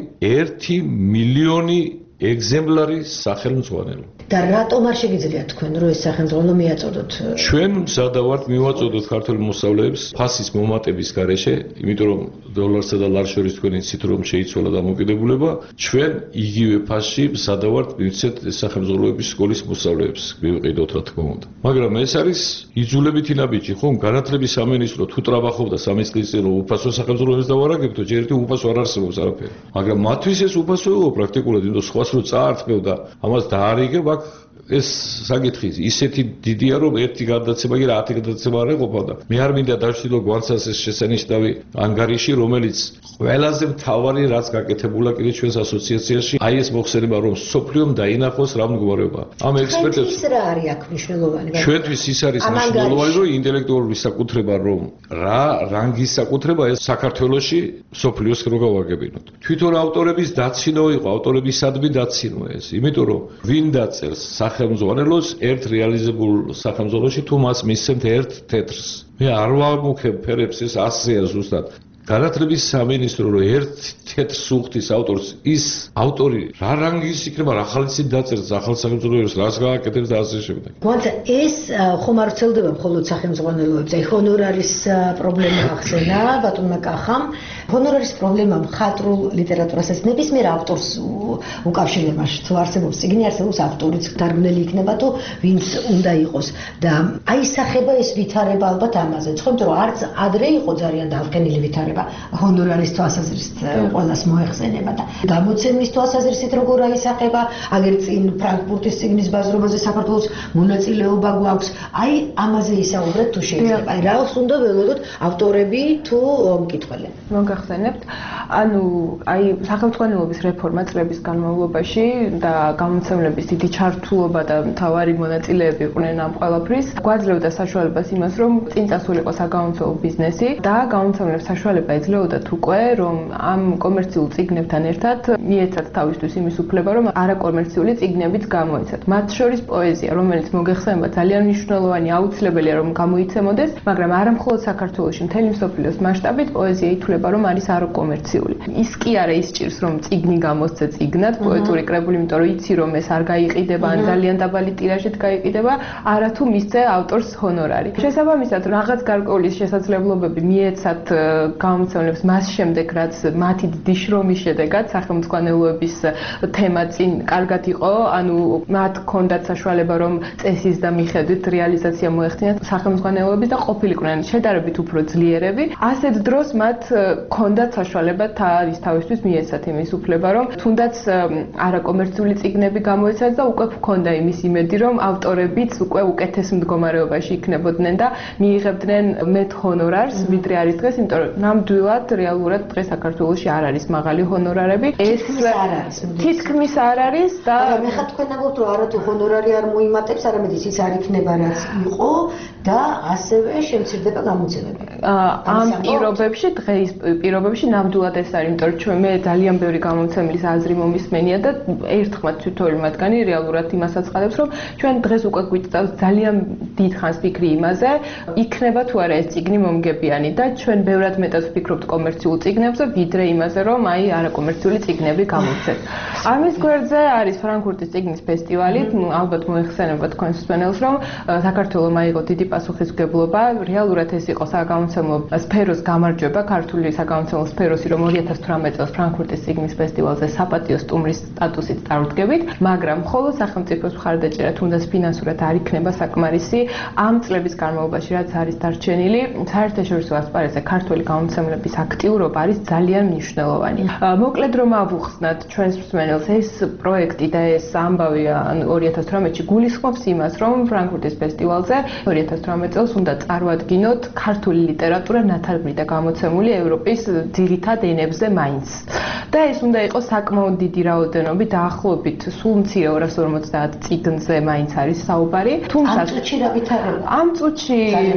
1 მილიონი ეგზემპლარი სახელმძღვანელო. და რატომ არ შეგიძლიათ თქვენ რომ ეს სახელმძღვანელო მიაწოდოთ? ჩვენ მზადა ვართ მივაწოდოთ ქართულ მოსწავლეებს ფასის მომატების გარეშე, იმიტომ რომ დოლარსა და ლარს შორის თქვენ იცით რომ შეიცვალა დამოკიდებულება, ჩვენ იგივე ფასში მზადა ვართ მივცეთ სახელმძღვანელოების სკოლის მოსწავლეებს, მივყიდოთ რა თქმა უნდა. მაგრამ ეს არის იძულებითი ნაბიჯი, ხო? განათლების სამინისტრო თუ ტრაბახობდა 3 წლის წინ რომ უფასო სახელმძღვანელოებს დავარაგებდო, ჯერ ერთი უფასო არ არსებობს არაფერი. მაგრამ მათთვის ეს უფასო იყო პრაქტიკულად, იმიტომ სხვას რო წაარტყევდა, ამას დაარიგებ აქ ეს საკითხი ისეთი დიდია რომ ერთი გადაცემა კი 10 გადაცემა არ ეყოფოდა. მე არ მინდა დავშილო გვანცას ეს შესანიშნავი ანგარიში, რომელიც ყველაზე მთავარი რაც გაკეთებულა კიდე ჩვენს ასოციაციაში, აი ეს მოხსენება რომ სოფლიომ დაინახოს რა მდგომარეობა. ამ ექსპერტებს რა არის აქ მნიშვნელოვანი? ჩვენთვის ის არის მნიშვნელოვანი რომ ინტელექტუალური საკუთრება რომ რა რანგის საკუთრება ეს საქართველოში სოფლიოს რო გავაგებინოთ. თვითონ ავტორების დაცინო იყო, ავტორებისადმი დაცინო ეს, იმიტომ რომ ვინ დაწერს სახელმძღვანელოს ერთ რეალიზებულ სახელმძღვანელოში თუ მას მისცემთ ერთ თეთრს. მე არ ვამუქებ ფერებს ეს ასეა ზუსტად. განათლების სამინისტრო რომ ერთ თეთრს უხდის ავტორს, ის ავტორი რა რანგის იქნება, რა ხალისით დაწერს ახალ სახელმძღვანელოს, რას გააკეთებს და ასე შემდეგ. მოიცა ეს ხომ არ ვრცელდება მხოლოდ სახელმძღვანელოებს, აი ჰონორარის პრობლემა ახსენა ბატონმა კახამ. ჰონორარის პრობლემა მხატვრულ ლიტერატურასაც ნებისმიერ ავტორს უკავშირდება. თუ არსებობს წიგნი, არსებობს ავტორიც, დარგმნელი იქნება თუ ვინც უნდა იყოს და აისახება ეს ვითარება ალბათ ამაზე. ხო, იმიტომ რომ არც ადრე იყო ძალიან დალხენილი ვითარება. ეხმარება ჰონორარის თვალსაზრისით ყველას მოეხსენება და გამოცემის თვალსაზრისით როგორ აისახება, აგერ წინ ფრანკფურტის წიგნის ბაზრობაზე საქართველოს მონაწილეობა გვაქვს. აი ამაზე ისაუბრეთ თუ შეიძლება. აი რა უნდა ველოდოთ ავტორები თუ მკითხველები. მოგახსენებთ, ანუ აი სახელმძღვანელობის რეფორმა წლების განმავლობაში და გამოცემლების დიდი ჩართულობა და მთავარი მონაწილეები იყვნენ ამ ყველაფრის, გვაძლევდა საშუალებას იმას, რომ წინ წასულიყო საგამომცემლო ბიზნესი და გამოცემლებს საშუალება ეძლეოდათ უკვე, რომ ამ კომერციულ წიგნებთან ერთად მიეცათ თავისთვის იმის უფლება, რომ არაკომერციული წიგნებიც გამოეცათ. მათ შორის პოეზია, რომელიც მოგეხსენება ძალიან მნიშვნელოვანი, აუცილებელია რომ გამოიცემოდეს, მაგრამ არა მხოლოდ საქართველოში, მთელი მსოფლიოს მასშტაბით პოეზია ითვლება, რომ არის არაკომერციული. ის კი არა ისჭირს, რომ წიგნი გამოსცე წიგნად, პოეტური კრებული, იმიტომ რომ იცი რომ ეს არ გაიყიდება, ან ძალიან დაბალი ტირაჟით გაიყიდება, არათუ მისცე ავტორს ჰონორარი. შესაბამისად, რაღაც გარკვეული შესაძლებლობები მიეცათ გამომცემლებს მას შემდეგ, რაც მათი დიდი შრომის შედეგად სახელმძღვანელოების თემა წინ კარგად იყო, ანუ მათ ჰქონდათ საშუალება რომ წესის და მიხედვით რეალიზაცია მოეხდინათ სახელმძღვანელოების და ყოფილიყვნენ შედარებით უფრო ძლიერები. ასეთ დროს მათ ჰქონდათ საშუალება არის თავისთვის მიეცათ იმის უფლება, რომ თუნდაც არაკომერციული წიგნები გამოეცათ და უკვე ჰქონდა იმის იმედი, რომ ავტორებიც უკვე უკეთეს მდგომარეობაში იქნებოდნენ და მიიღებდნენ მეტ ჰონორარს, ვიდრე არის დღეს, იმიტომ რომ ნამდვილად რეალურად დღეს საქართველოში არ არის მაღალი ჰონორარები. ეს თითქმის არ არის და მე ხა თქვენ ამბობთ, რომ არათუ ჰონორარი არ მოიმატებს, არამედ ის არ იქნება რაც იყო და ასევე შემცირდება გამოცემები. ამ პირობებში, დღეის პირობებში ნამდვილად ეს არის, იმიტომ რომ მე ძალიან ბევრი გამომცემლის აზრი მომისმენია და ერთხმად თითოეული მათგანი რეალურად იმას აცხადებს, რომ ჩვენ დღეს უკვე გვიწევს ძალიან დიდ ხანს ფიქრი იმაზე, იქნება თუ არა ეს წიგნი მომგებიანი და ჩვენ ბევრად მეტად ვფიქრობთ კომერციულ წიგნებზე, ვიდრე იმაზე, რომ აი არაკომერციული წიგნები გამოცეთ. ამის გვერდზე არის ფრანკფურტის წიგნის ფესტივალი, ალბათ მოეხსენება თქვენს მსმენელს, რომ საქართველოს აიღო დიდი პასუხისმგებლობა, რეალურად ეს იყო საგამომცემლო სფეროს გამარჯვება, ქართული საგამომცემლო სფეროსი, რომ 2018 წელს ფრანკფურტის წიგნის ფესტივალზე საპატიო სტუმრის სტატუსით წარუდგებით, მაგრამ მხოლოდ სახელმწიფოს მხარდაჭერა თუნდაც ფინანსურად არ იქნება საკმარისი ამ წლების განმავლობაში, რაც არის დარჩენილი, საერთაშორისო ასპარეზზე ქართული გამომცემლების აქტიურობა არის ძალიან მნიშვნელოვანი. მოკლედ რომ ავუხსნათ ჩვენს მსმენელს, ეს პროექტი და ეს ამბავი 2018-ში გულისხმობს იმას, რომ ფრანკფურტის ფესტივალზე 2018 წელს უნდა წარვადგინოთ ქართული ლიტერატურა ნათარგმნი და გამოცემული ევროპის ძირითად ენებზე მაინც. და ეს უნდა იყოს საკმაოდ დიდი რაოდენობით, დაახლოებით სულ მცირე 250 წიგნზე მაინც არის საუბარი. თუმცა ამ წუთში რა ვითარდება? ამ წუთში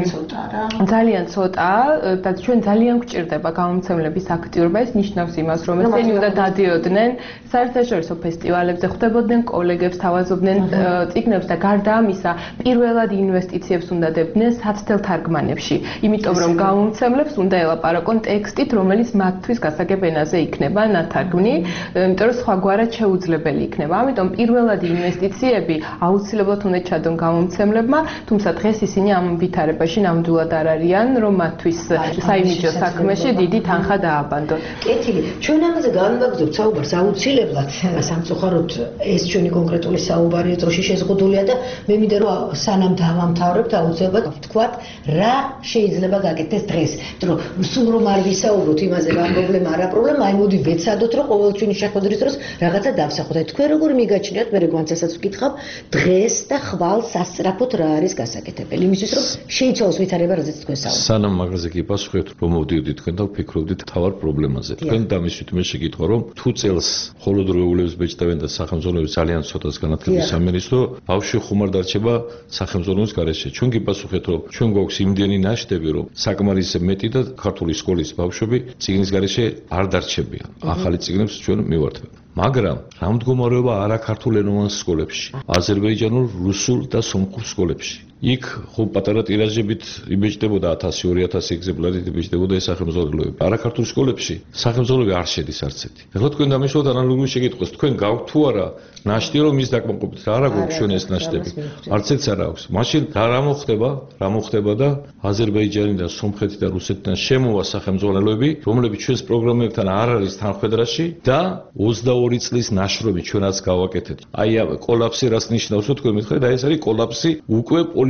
ძალიან ცოტაა და ჩვენ ძალიან გვჭირდება გამომცემლების აქტიურობა. ეს ნიშნავს იმას, რომ ესენი უნდა დადიოდნენ საერთაშორისო ფესტივალებზე, ხვდებოდნენ კოლეგებს, თავაზობდნენ წიგნებს და გარდა ამისა, პირველად ინვესტიციებს უნდა დებდნენ საცდელ თარგმანებში, იმიტომ რომ გამომცემლებს უნდა ელაპარაკონ ტექსტით, რომელიც მათთვის გასაგებ ენაზე იქნება ნათარგმნი, იმიტომ რომ სხვაგვარად შეუძლებელი იქნება. ამიტომ პირველადი ინვესტიციები აუცილებლად უნდა ჩადონ გამომცემლებმა, თუმცა დღეს ისინი ამ ვითარებაში ნამდვილად არ არიან, რომ მათთვის საიმიჯო საქმეში დიდი თანხა დააბანდონ. კეთილი, ჩვენ ამაზე განვაგრძობთ საუბარს აუცილებლად, სამწუხაროდ ეს ჩვენი კონკრეტული საუბარი დროში შეზღუდულია და მე მინდა რომ სანამ დავამთავრებთ აუცილებლად ვთქვათ, რა შეიძლება გაკეთდეს დღეს. იმიტომ რომ სულ რომ არ ვისაუბროთ იმაზე, რა პრობლემა, არა პრობლემა, აი მოდი ვეცადოთ, რომ ყოველთვის შეხვედრის დროს რაღაცა დავსახოთ. აი თქვენ როგორ მიგაჩნიათ, მე გვანცასაც ვკითხავ, დღეს და ხვალ სასწრაფოდ რა არის გასაკეთებელი, იმისთვის რომ შეიცვალოს ვითარება, რაზეც თქვენ საუბრობთ. სანამ მაგაზე კი პასუხებთ, რომ მოვდიოდით თქვენ და ვფიქრობდით თავარ პრობლემაზე. თქვენ დამისვით მე შეგიტყვა, რომ თუ წელს მხოლოდ როეულებს ბეჭდებენ და სახელმწიფოებს ძალიან ცოტას განათლების სამინისტრო, ბავშვი ხუმარ დარჩება სახელმწიფოს გარეშე. ჩვენ კი პასუხეთ, რომ ჩვენ გვაქვს იმდენი ნაშთები, რომ საკმარისზე მეტი და ქართული სკოლის ბავშვები წიგნის გარეშე არ დარჩებიან. ახალი წიგნებს ჩვენ მივართვებთ. მაგრამ რა მდგომარეობა არა ქართულ ენოვან სკოლებში, აზერბაიჯანურ, რუსულ და სომხურ სკოლებში. იქ ხო პატარა ტირაჟებით იბეჭდებოდა 1000-2000 ეგზემპლარით იბეჭდებოდა ეს სახელმძღვანელოები. არაქართულ სკოლებში სახელმძღვანელოები არ შედის არც ერთი. ეხლა თქვენ დამისვათ ანალოგიური შეკითხვას, თქვენ გაქვთ თუ არა ნაშთი რომ ის დაკმაყოფილოთ, რა გვაქვს ჩვენ ეს ნაშთები? არც ერთს არ აქვს. მაშინ რა მოხდება და აზერბაიჯანი და სომხეთი და რუსეთიდან შემოვა სახელმძღვანელოები, რომლებიც ჩვენს პროგრამებთან არ არის თანხმედრაში და 22 წლის ნაშრომი ჩვენაც გავაკეთეთ. აი კოლაფსი რას ნიშნავს, თქვენ მითხარით, აი ეს არის კოლაფსი უკვე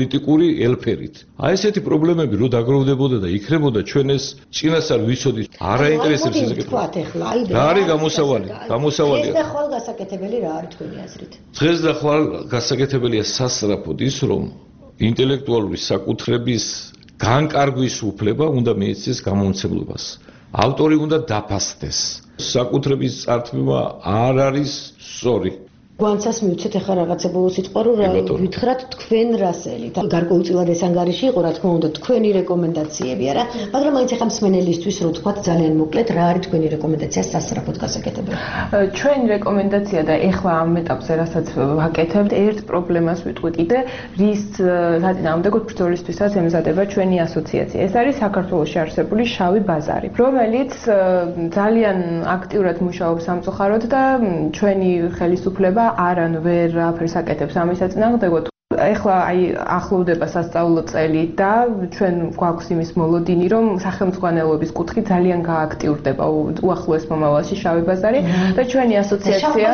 პოლიტიკური ელფერით. აი ესეთი პრობლემები რო დაგროვდებოდა და იქნებოდა ჩვენ ეს წინასწარ ვიცოდით, არა ინტერესებს ეს კითხვა. რა არის გამოსავალი? გამოსავალია. ეს და ხვალ გასაკეთებელი რა არის თქვენი აზრით? დღეს და ხვალ გასაკეთებელია სასწრაფოდ ის, რომ ინტელექტუალური საკუთრების განკარგვის უფლება უნდა მიეცეს გამომცემლობას. ავტორი უნდა დაფასდეს. საკუთრების წართვება არ არის სწორი. გვანცას მივცეთ ახლა რაღაცა ბოლო სიტყვა რომ ვითხრათ თქვენ რასელით. გარკვეულწილად ეს ანგარიში იყო, რა თქმა უნდა, თქვენი რეკომენდაციები არა, მაგრამ მაინც ახლა მსმენელისთვის რო თქვათ ძალიან მოკლედ რა არის თქვენი რეკომენდაცია სასწრაფოდ გასაკეთებელი. ჩვენი რეკომენდაცია და ახლა ამ ეტაპზე რასაც ვაკეთებთ, ერთ პრობლემას ვიტყვი კიდე, რის საწინააღმდეგოდ ბრძოლისთვისაც ემზადება ჩვენი ასოციაცია. ეს არის საქართველოში არსებული შავი ბაზარი, რომელიც ძალიან აქტიურად მუშაობს სამწუხაროდ და ჩვენი ხელისუფლება არან ვერ აფერს აკეთებს ამის საწინააღმდეგოდ. ეხლა აი ახლოვდება სასწავლო წელი და ჩვენ გვაქვს იმის მოლოდინი, რომ სახელმძღვანელოების კუთხე ძალიან გააქტიურდება უახლოეს მომავალში შავი ბაზარი და ჩვენი ასოციაცია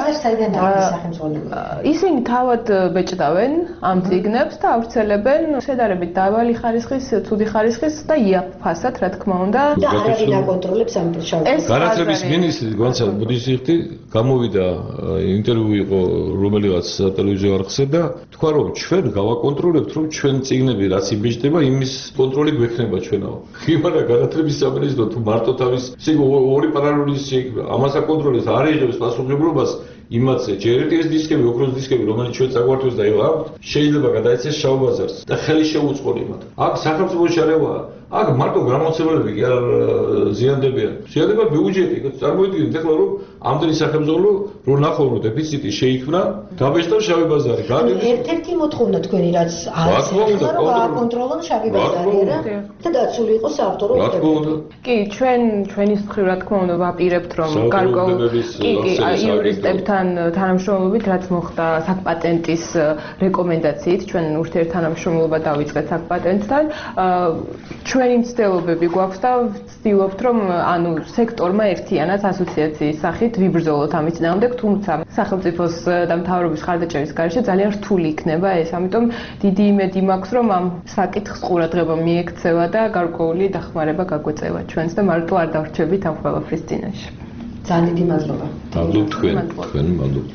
ისინი თავად ბეჭდავენ ამ წიგნებს და ავრცელებენ შედარებით დაბალი ხარისხის, ცუდი ხარისხის და იაფფასად, რა თქმა უნდა. და არავინ აკონტროლებს ამ შავი ბაზარს. განათლების მინისტრი გვანცა ბუდისიხტი გამოვიდა ინტერვიუ იყო რომელიღაც სატელევიზიო არხზე და თქვა რომ ჩვენ გავაკონტროლებთ რომ ჩვენ წიგნები რაც იბეჭდება იმის კონტროლი გვექნება ჩვენაო. იმანა განათლების სამინისტრო თუ მარტო თავის ორი პარალელური ამას აკონტროლებს არ იღებს პასუხისმგებლობას იმათზე ჯერ ეს დისკები ოქროს დისკები რომელიც ჩვენ წაგვართვეს და აქვთ შეიძლება გადაეცეს შავ ბაზარს და ხელი შეუწყო იმათ. აქ სახელმწიფო შარევაა. აქ მარტო გამოცემლები კი არ ზიანდებიან. ზიანდება ბიუჯეტი. წარმოიდგინეთ ახლა რომ ამდენი სახელმწიფო რო ნახო რომ დეფიციტი შეიქმნა, დაბეჭდა შავი ბაზარი. ერთ-ერთი მოთხოვნა თქვენი რაც არის რომ აკონტროლონ შავი ბაზარი რა და დაცული იყოს საავტორო უფლებები. კი, ჩვენი მხრივ რა თქმა უნდა ვაპირებთ რომ გარკვეულ იურისტებთან თანამშრომლობით რაც მოხდა საკპატენტის რეკომენდაციით, ჩვენ ურთიერთთანამშრომლობა დავიწყეთ საკპატენტთან. ჩვენი მცდელობები გვაქვს და ვცდილობთ რომ ანუ სექტორმა ერთიანად ასოციაციის სახით ვიბრძოლოთ ამის წინააღმდეგ, თუმცა სახელმწიფოს და მთავრობის ხარდაჭერის გარეშე ძალიან რთული იქნება ეს, ამიტომ დიდი იმედი მაქვს რომ ამ საკითხს ყურადღება მიექცევა და გარკვეული დახმარება გაგვეწევა ჩვენს და მარტო არ დავრჩებით ამ ყველაფრის წინაშე. ძალიან დიდი მადლობა. მადლობთ თქვენ მადლობთ.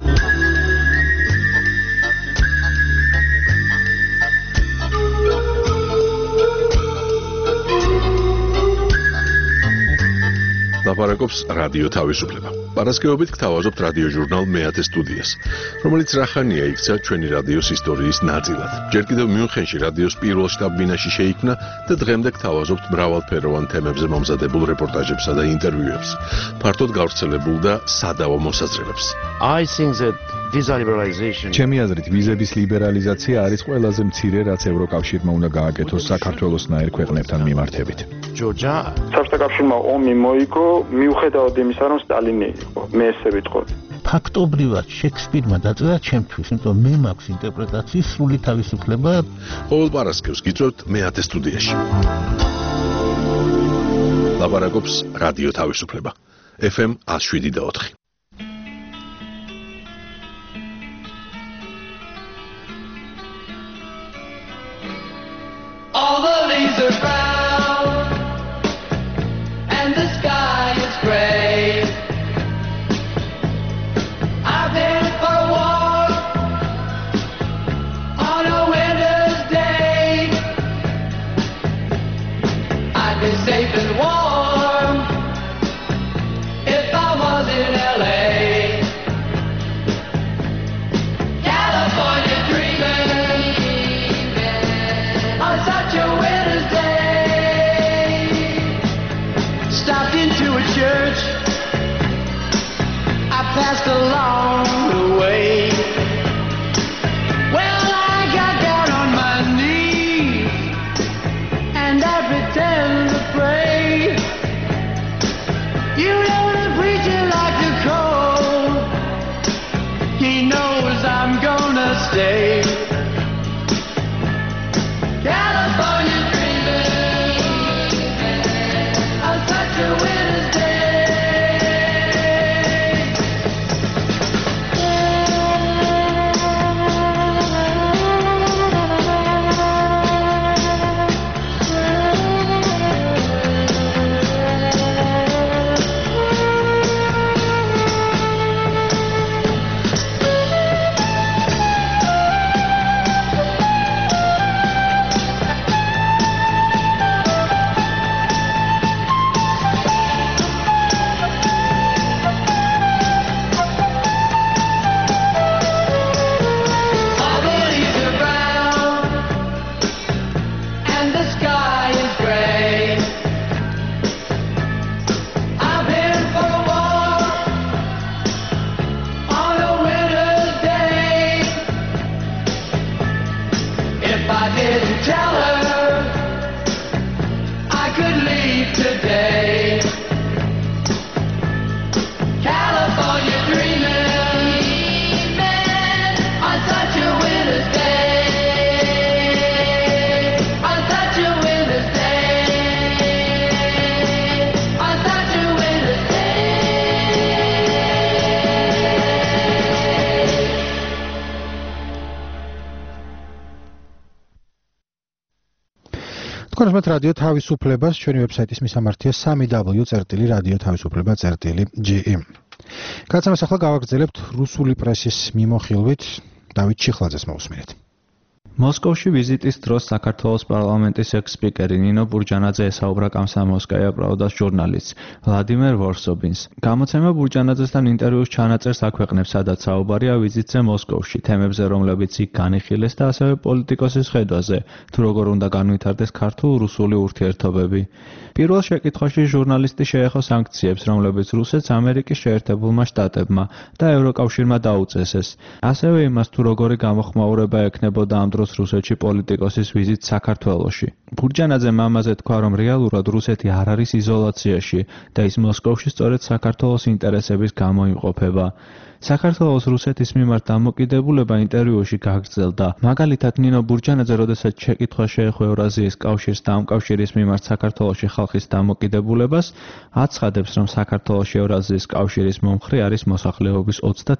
ლაპარაკობს რადიო თავისუფლება. პარასკევობით გთავაზობთ რადიო ჟურნალ მეათე სტუდიას, რომელიც რახანია იქცა ჩვენი რადიოს ისტორიის ნაწილად. ჯერ კიდევ მიუნხენში რადიოს პირველ შტაბ-ბინაში შეიქმნა და დღემდე გთავაზობთ მრავალფეროვან თემებზე მომზადებულ რეპორტაჟებსა და ინტერვიუებს. ფართოდ გავრცელებულ და სადავო მოსაზრებებს. ჩემი აზრით, ვიზების ლიბერალიზაცია არის ყველაზე მცირე, რაც ევროკავშირმა უნდა გააკეთოს საქართველოსნაირ ქვეყნებთან მიმართებით. საბჭოთა კავშირმა ომი მოიგო, მიუხედავად იმისა, რომ სტალინი იყო. მე ესე ვიტყოდი. ფაქტობრივად შექსპირმა დაწერა ჩემთვის, იმიტომ მე მაქვს ინტერპრეტაციის სრული თავისუფლება. ყოველ პარასკევს გიწევთ მეათე სტუდიაში. ლაპარაკობს რადიო თავისუფლება. FM 107.4. All the leaves are brown and the sky is gray. I've been for a walk on a winter's day. I'd be safe and warm if I was in LA. California dreaming on such a winter's day. didn't tell her I could leave today. California dreaming on such a winter's day, on such a winter's day, on such a winter's თქვენს რადიო თავისუფლებას ჩვენი ვებსაიტის მისამართია www.radioთავისუფლება.ge. გადაცემას ახლა გავაგრძელებთ რუსული პრესის მიმოხილვით. დავით ჩიხლაძეს მოусმინეთ. მოსკოვში ვიზიტის დროს საქართველოს პარლამენტის ექს-სპიკერი ნინო ბურჯანაძე ესაუბრა კომსომოლსკაია პრაუდას ჟურნალისტს ვლადიმერ ვორსობინს. გამოცემა ბურჯანაძესთან ინტერვიუს ჩანაწერს აქვეყნებს, სადაც საუბარია ვიზიტზე მოსკოვში, თემებზე, რომლებიც იქ განიხილეს და ასევე პოლიტიკოსის ხედვაზე, თუ როგორ უნდა განვითარდეს ქართულ-რუსული ურთიერთობები. პირველ შეკითხვაში ჟურნალისტი შეეხო სანქციებს, რომლებიც რუსეთს ამერიკის შეერთებულმა შტატებმა და ევროკავშირმა დაუწესეს. ასევე იმას, თუ როგორი გამოხმაურება ექნებოდა ამ დროს რუსეთში პოლიტიკოსის ვიზიტ საქართველოში. ბურჯანაძემ ამაზე თქვა, რომ რეალურად რუსეთი არ არის იზოლაციაში და ის მოსკოვში სწორედ საქართველოს ინტერესების გამო იმყოფება. საქართველოს რუსეთის მიმართ დამოკიდებულება ინტერვიუში გაგრძელდა. მაგალითად, ნინო ბურჯანაძე, როდესაც შეკითხვა შეეხო ევრაზიის კავშირს და ამ კავშირის მიმართ საქართველოში ხალხის დამოკიდებულებას, აცხადებს, რომ საქართველოში ევრაზიის კავშირის მომხრე არის მოსახლეობის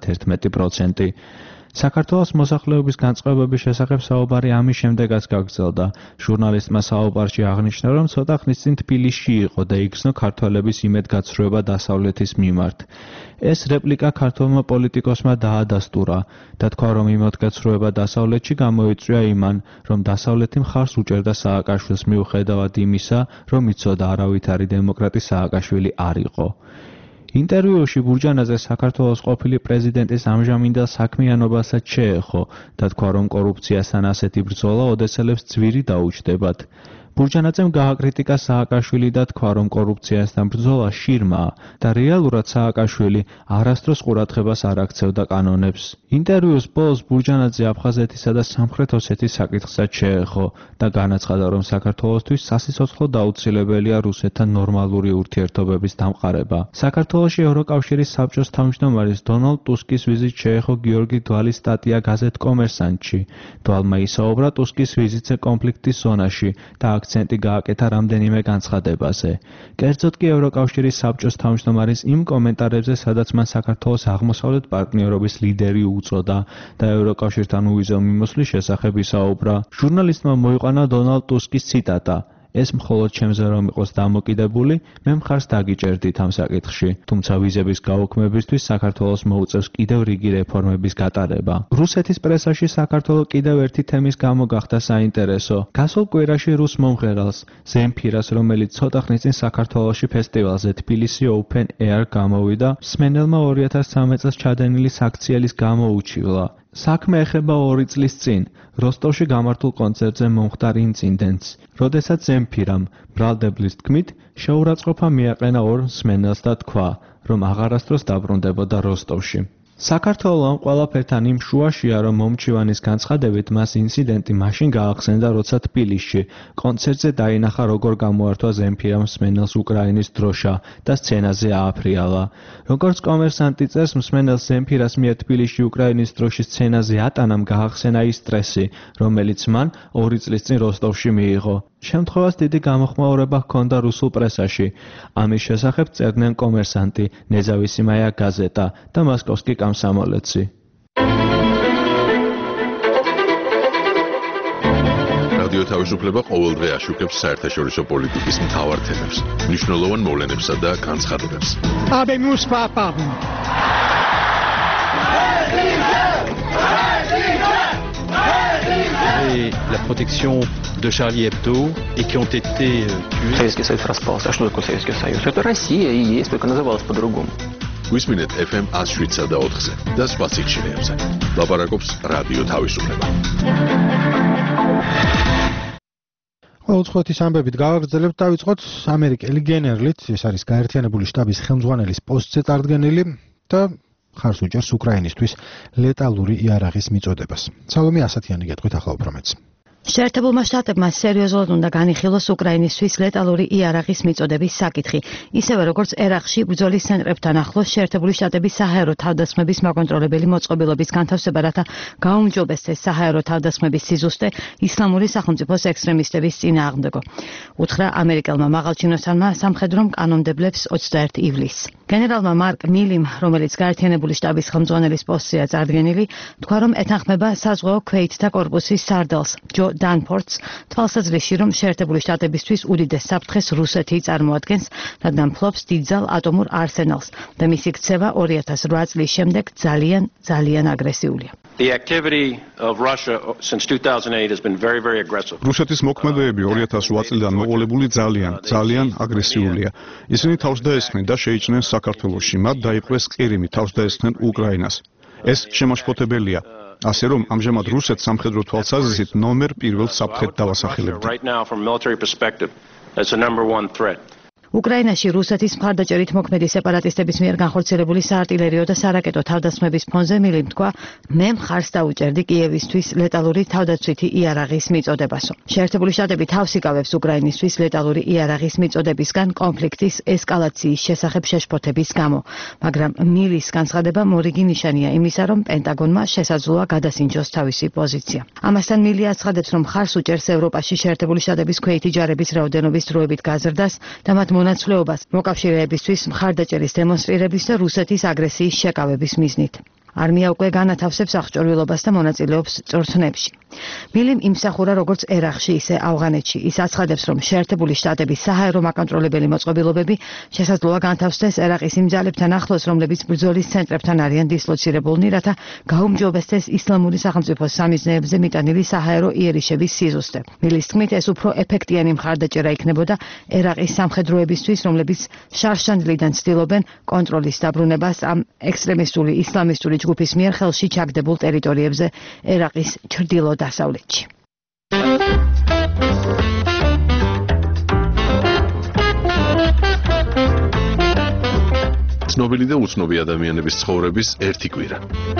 31%. საქართველოს მოსახლეობის განწყობების შესახებ საუბარი ამის შემდეგაც გაგრძელდა. ჟურნალისტმა საუბარში აღნიშნა, რომ ცოტა ხნის წინ თბილისში იყო და იგრძნო ქართველების იმედგაცრუება დასავლეთის მიმართ. ეს რეპლიკა ქართველმა პოლიტიკოსმა დაადასტურა და თქვა, რომ იმედგაცრუება დასავლეთში გამოიწვია იმან, რომ დასავლეთი მხარს უჭერდა სააკაშვილს მიუხედავად იმისა, რომ იცოდა არავითარი დემოკრატი სააკაშვილი არ იყო. ინტერვიუში ბურჯანაძე საქართველოს ყოფილი პრეზიდენტის ამჟამინდელ საქმიანობასაც შეეხო და თქვა, რომ კორუფციასთან ასეთი ბრძოლა ოდესელებს ძვირი დაუჩდებათ. ბურჯანაძემ გააკრიტიკა სააკაშვილი და თქვა, რომ კორუფციასთან ბრძოლა შირმაა და რეალურად სააკაშვილი არასდროს ყურადღებას არ აქცევდა კანონებს. ინტერვიუს ბოლოს ბურჯანაძე აფხაზეთისა და სამხრეთ ოსეთის საკითხსაც შეეხო და განაცხადა, რომ საქართველოსთვის სასიცოცხლოდ აუცილებელია რუსეთთან ნორმალური ურთიერთობების დამყარება. საქართველოში ევროკავშირის საბჭოს თავმჯდომარის დონალდ ტუსკის ვიზიტ შეეხო გიორგი დვალის სტატია გაზეთ კომერსანტში. დვალმა ისაუბრა ტუსკის ვიზიტზე კონფლიქტის ზონაში და აქცენტი გააკეთა რამდენიმე განცხადებაზე. კერძოდ კი ევროკავშირის საბჭოს თავმჯდომარის იმ კომენტარებზე, სადაც მან საქართველოს აღმოსავლეთ პარტნიორობის ლიდერი უწოდა და ევროკავშირთან უვიზო მიმოსვლის შესახებ ისაუბრა. ჟურნალისტმა მოიყვანა დონალდ ტუსკის ციტატა: ეს მხოლოდ ჩემზე რომ იყოს დამოკიდებული, მე მხარს დაგიჭერდით ამ საკითხში. თუმცა ვიზების გაუქმებისთვის საქართველოს მოუწევს კიდევ რიგი რეფორმების გატარება. რუსეთის პრესაში საქართველო კიდევ ერთი თემის გამო გახდა საინტერესო. გასულ კვირაში რუს მომღერალს ზემფირას, რომელიც ცოტა ხნის წინ საქართველოში ფესტივალზე თბილისი Open Air გამოვიდა, მსმენელმა 2013 წელს ჩადენილი საქციელის გამო უჩივლა. საქმე ეხება 2 წლის წინ როსტოვში გამართულ კონცერტზე მომხდარ ინციდენტს, როდესაც ზემფირამ ბრალდებლის თქმით შეურაცხყოფა მიაყენა 2 მსმენელს და თქვა, რომ აღარასდროს დაბრუნდებოდა როსტოვში. საქართველო ამ ყველაფერთან იმ შუაშია, რომ მომჩივანის განცხადებით მას ინციდენტი მაშინ გაახსენდა, როცა თბილისში კონცერტზე დაინახა, როგორ გამოართვა ზემფირამ მსმენელს უკრაინის დროშა და სცენაზე ააფრიალა. როგორც კომერსანტი წერს, მსმენელს ზემფირას მიერ თბილისში უკრაინის დროშის სცენაზე ატანამ გაახსენა ის სტრესი, რომელიც მან 2 წლის წინ როსტოვში მიიღო. შემთხვევას დიდი გამოხმაურება ჰქონდა რუსულ პრესაში. ამის შესახებ წერდნენ კომერსანტი, ნეზავისიმაია გაზეტა და მოსკოვსკი კომსომოლეცი. რადიო თავისუფლება ყოველდღე აშუქებს საერთაშორისო პოლიტიკის მთავარ თემებს, მნიშვნელოვან მოვლენებსა და განცხადებებს. Habemus papam. La protection de Charlie Hebdo et qui ont été tués. Советский Союз распался. А что такое Советский Союз? Это Россия и есть, только называлась по-другому. Висминет FM 107.4-ზე და სხვა სიხშირეებზე. ლაპარაკობს რადიო თავისუფლება. უცხოეთის ამბებით გავაგრძელებთ, დავიწყოთ ამერიკელი გენერლით, ეს არის გაერთიანებული შტაბის ხელმძღვანელის პოსტზე წარდგენილი და ხარს უჭერს უკრაინისთვის ლეტალური იარაღის მიწოდებას. სალომე ასათიანი გეტყვით ახლა უფრო მეც. შეერთებულმა შტატებმა სერიოზულად უნდა განიხილოს უკრაინისთვის ლეტალური იარაღის მიწოდების საკითხი, ისევე როგორც ერაყში ბრძოლის ცენტრებთან ახლოს შეერთებული შტატების საჰაერო თავდასხმების მაკონტროლებელი მოწყობილობის განთავსება, რათა გაუმჯობესდეს საჰაერო თავდასხმების სიზუსტე ისლამური სახელმწიფოს ექსტრემისტების წინააღმდეგო. უთხრა ამერიკელმა მაღალჩინოსანმა სამხედრო კანონმდებლებს 21 ივლისს. გენერალმა მარკ მილიმ, რომელიც გაერთიანებული შტაბის ხელმძღვანელის პოსტზეა წარდგენილი, თქვა, რომ ეთანხმება საზღვაო ქვეითთა კორპუსის სარდალს ჯო დანფორდს, თვალსაზრისში, რომ შეერთებული შტატებისთვის უდიდეს საფრთხეს რუსეთი წარმოადგენს, რადგან ფლობს დიდძალ ატომურ არსენალს და მისი ქცევა 2008 წლის შემდეგ ძალიან აგრესიულია. The activity of Russia since 2008 has been very aggressive. რუსეთის მოქმედებები 2008 წლიდან მოყოლებული ძალიან აგრესიულია. ისინი თავს დაესხნენ და შეიჭრნენ საქართველოში, მათ დაიპყრეს ყირიმი, თავს დაესხნენ უკრაინას. ეს შემაშფოთებელია. ასე რომ ამჟამად რუსეთს სამხედრო თვალსაზრისით ნომერ პირველ საფრთხედ დავასახელებთ. Right now from a military perspective, that's the number one threat. უკრაინაში რუსეთის მხარდაჭერით მოქმედი სეპარატისტების მიერ განხორციელებული საარტილერიო და სარაკეტო თავდასხმების ფონზე მილიმ თქვა, მე მხარს დაუჭერდი კიევისთვის ლეტალური თავდაცვითი იარაღის მიწოდებასო. შეერთებული შტატები თავს იკავებს უკრაინისთვის ლეტალური იარაღის მიწოდებისგან კონფლიქტის ესკალაციის შესახებ შეშფოთების გამო, მაგრამ მილის განცხადება მორიგი ნიშანია იმისა, რომ პენტაგონმა შესაძლოა გადასინჯოს თავისი პოზიცია. ამასთან მილი აცხადებს, რომ მხარს უჭერს ევროპაში შეერთებული შტატების ქვეითი ჯარების რაოდენობის დროებით გაზრდას და მათ მონაცვლეობას მოკავშირეებისთვის მხარდაჭერის დემონსტრირების და რუსეთის აგრესიის შეკავების მიზნით. არმია უკვე განათავსებს აღჭურვილობას და მონაწილეობს წორთნებში. მილიმ იმსახურა როგორც ერაყში, ისე ავღანეთში. ის აცხადებს, რომ შეერთებული შტატების საჰაერო მაკონტროლებელი მოწყობილობები შესაძლოა განთავსდეს ერაყის იმ ძალებთან ახლოს, რომლებიც ბრძოლის ცენტრებთან არიან დისლოცირებულნი, რათა გაუმჯობესდეს ისლამური სახელმწიფოს სამიზნეებზე მიტანილი საჰაერო იერიშების სიზუსტე. მილის თქმით, ეს უფრო ეფექტიანი მხარდაჭერა იქნებოდა ერაყის სამხედროებისთვის, რომლებიც შარშანდლიდან ცდილობენ კონტროლის დაბრუნებას ამ ექსტრემისტული ისლამისტური ჯგუფის მიერ ხელში ჩაგდებულ ტერიტორიებზე ერაყის ჩრდილო-დასავლეთში. ცნობილი და უცნობი ადამიანების ცხოვრების ერთი კვირა.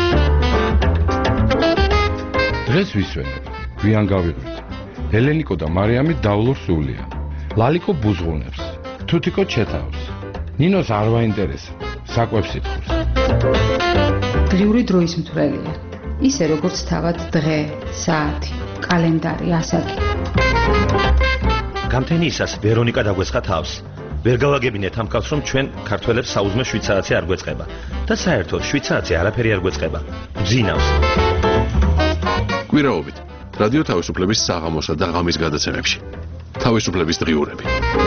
დღეს ვისვენებ, გვიან გავიღვით. ელენიკო და მარიამი დავლურ სულია. ლალიკო ბუზღუნებს, თუთიკო ჩეთავს. ნინოს არ ვაინტერესებს, საკვებს ითხოვს. დღიური დროის მთვრელია. ისე როგორც თავად დღე, საათი, კალენდარი, ასაკი. გამთენიისას ვერონიკა დაგვესხა თავს. ვერ გავაგებინეთ ამ კაცს, რომ ჩვენ ქართველებს საუზმე 7 საათი არ გვეწყება და საერთოდ 7 საათი არაფერი არ გვეწყება. გძინავს. კვირაობით რადიო თავისუფლების საღამოსა და ღამის გადაცემებში. თავისუფლების დღიურები.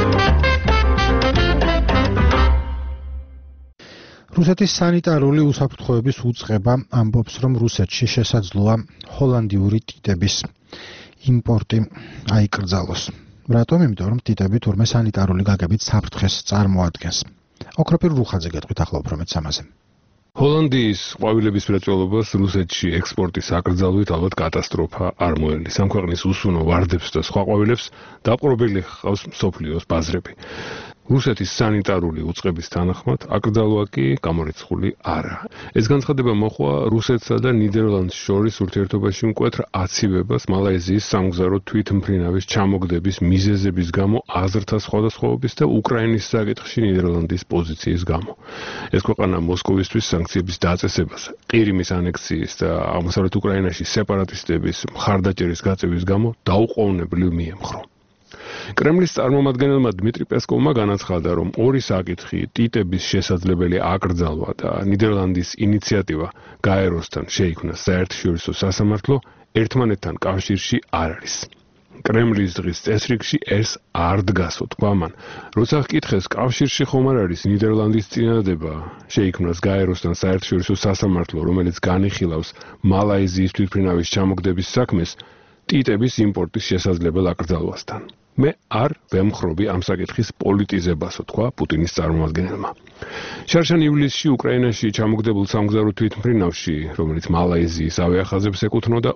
რუსეთის სანიტარული უსაფრთხოების უწყება ამბობს, რომ რუსეთში შესაძლოა ჰოლანდიური ტიტების იმპორტი აიკრძალოს. რატომ? იმიტომ, რომ ტიტები თურმე სანიტარული გაგებით საფრთხეს წარმოადგენს. ოქროპირ რუხაძე გეტყვით ახლა უფრო მეც ამაზე. ჰოლანდიის ყვავილების მრეწველობას რუსეთში ექსპორტის აკრძალვით ალბათ კატასტროფა არ მოელის. ამ ქვეყნის უსუნო ვარდებს და სხვა ყვავილებს დაყრობილი ჰყავს მსოფლიოს ბაზრები. რუსეთის სანიტარული უწყების თანახმად აკრძალვა კი გამორიცხული არა. ეს განცხადება მოხდა რუსეთსა და ნიდერლანდს შორის ურთიერთობაში მკვეთრ აცივებას მალაიზიის სამგზავრო თვითმფრინავის ჩამოგდების მიზეზების გამო აზრთა სხვადასხვაობის და უკრაინის საკითხში ნიდერლანდის პოზიციის გამო. ეს ქვეყანა მოსკოვისთვის სანქციების დაწესებას, ყირიმის ანექსიის და აღმოსავლეთ უკრაინაში სეპარატისტების მხარდაჭერის გაწევის გამო დაუყოვნებლივ მიემხრო. კრემლის წარმომადგენელმა დმიტრი პესკოვმა განაცხადა, რომ ორი საკითხი, ტიტების შესაძლებელი აკრძალვა და ნიდერლანდის ინიციატივა გაეროსთან შეიქმნა საერთაშორისო სასამართლო, ერთმანეთთან კავშირში არ არის. კრემლის დღის წესრიგში ეს არ დგასო, თქვა მან. როცა ჰკითხეს, კავშირში ხომ არ არის ნიდერლანდის წინადადება შეიქმნას გაეროსთან საერთაშორისო სასამართლო, რომელიც განიხილავს მალაიზიის თვითმფრინავის ჩამოგდების საქმეს, ტიტების იმპორტის შესაძლებელ აკრძალვასთან. მე არ ვემხრობი ამ საკითხის პოლიტიზებასო, თქვა პუტინის წარმომადგენელმა. შარშან ივლისში უკრაინაში ჩამოგდებულ სამგზავრო თვითმფრინავში, რომელიც მალაიზიის ავიახაზებს ეკუთვნოდა,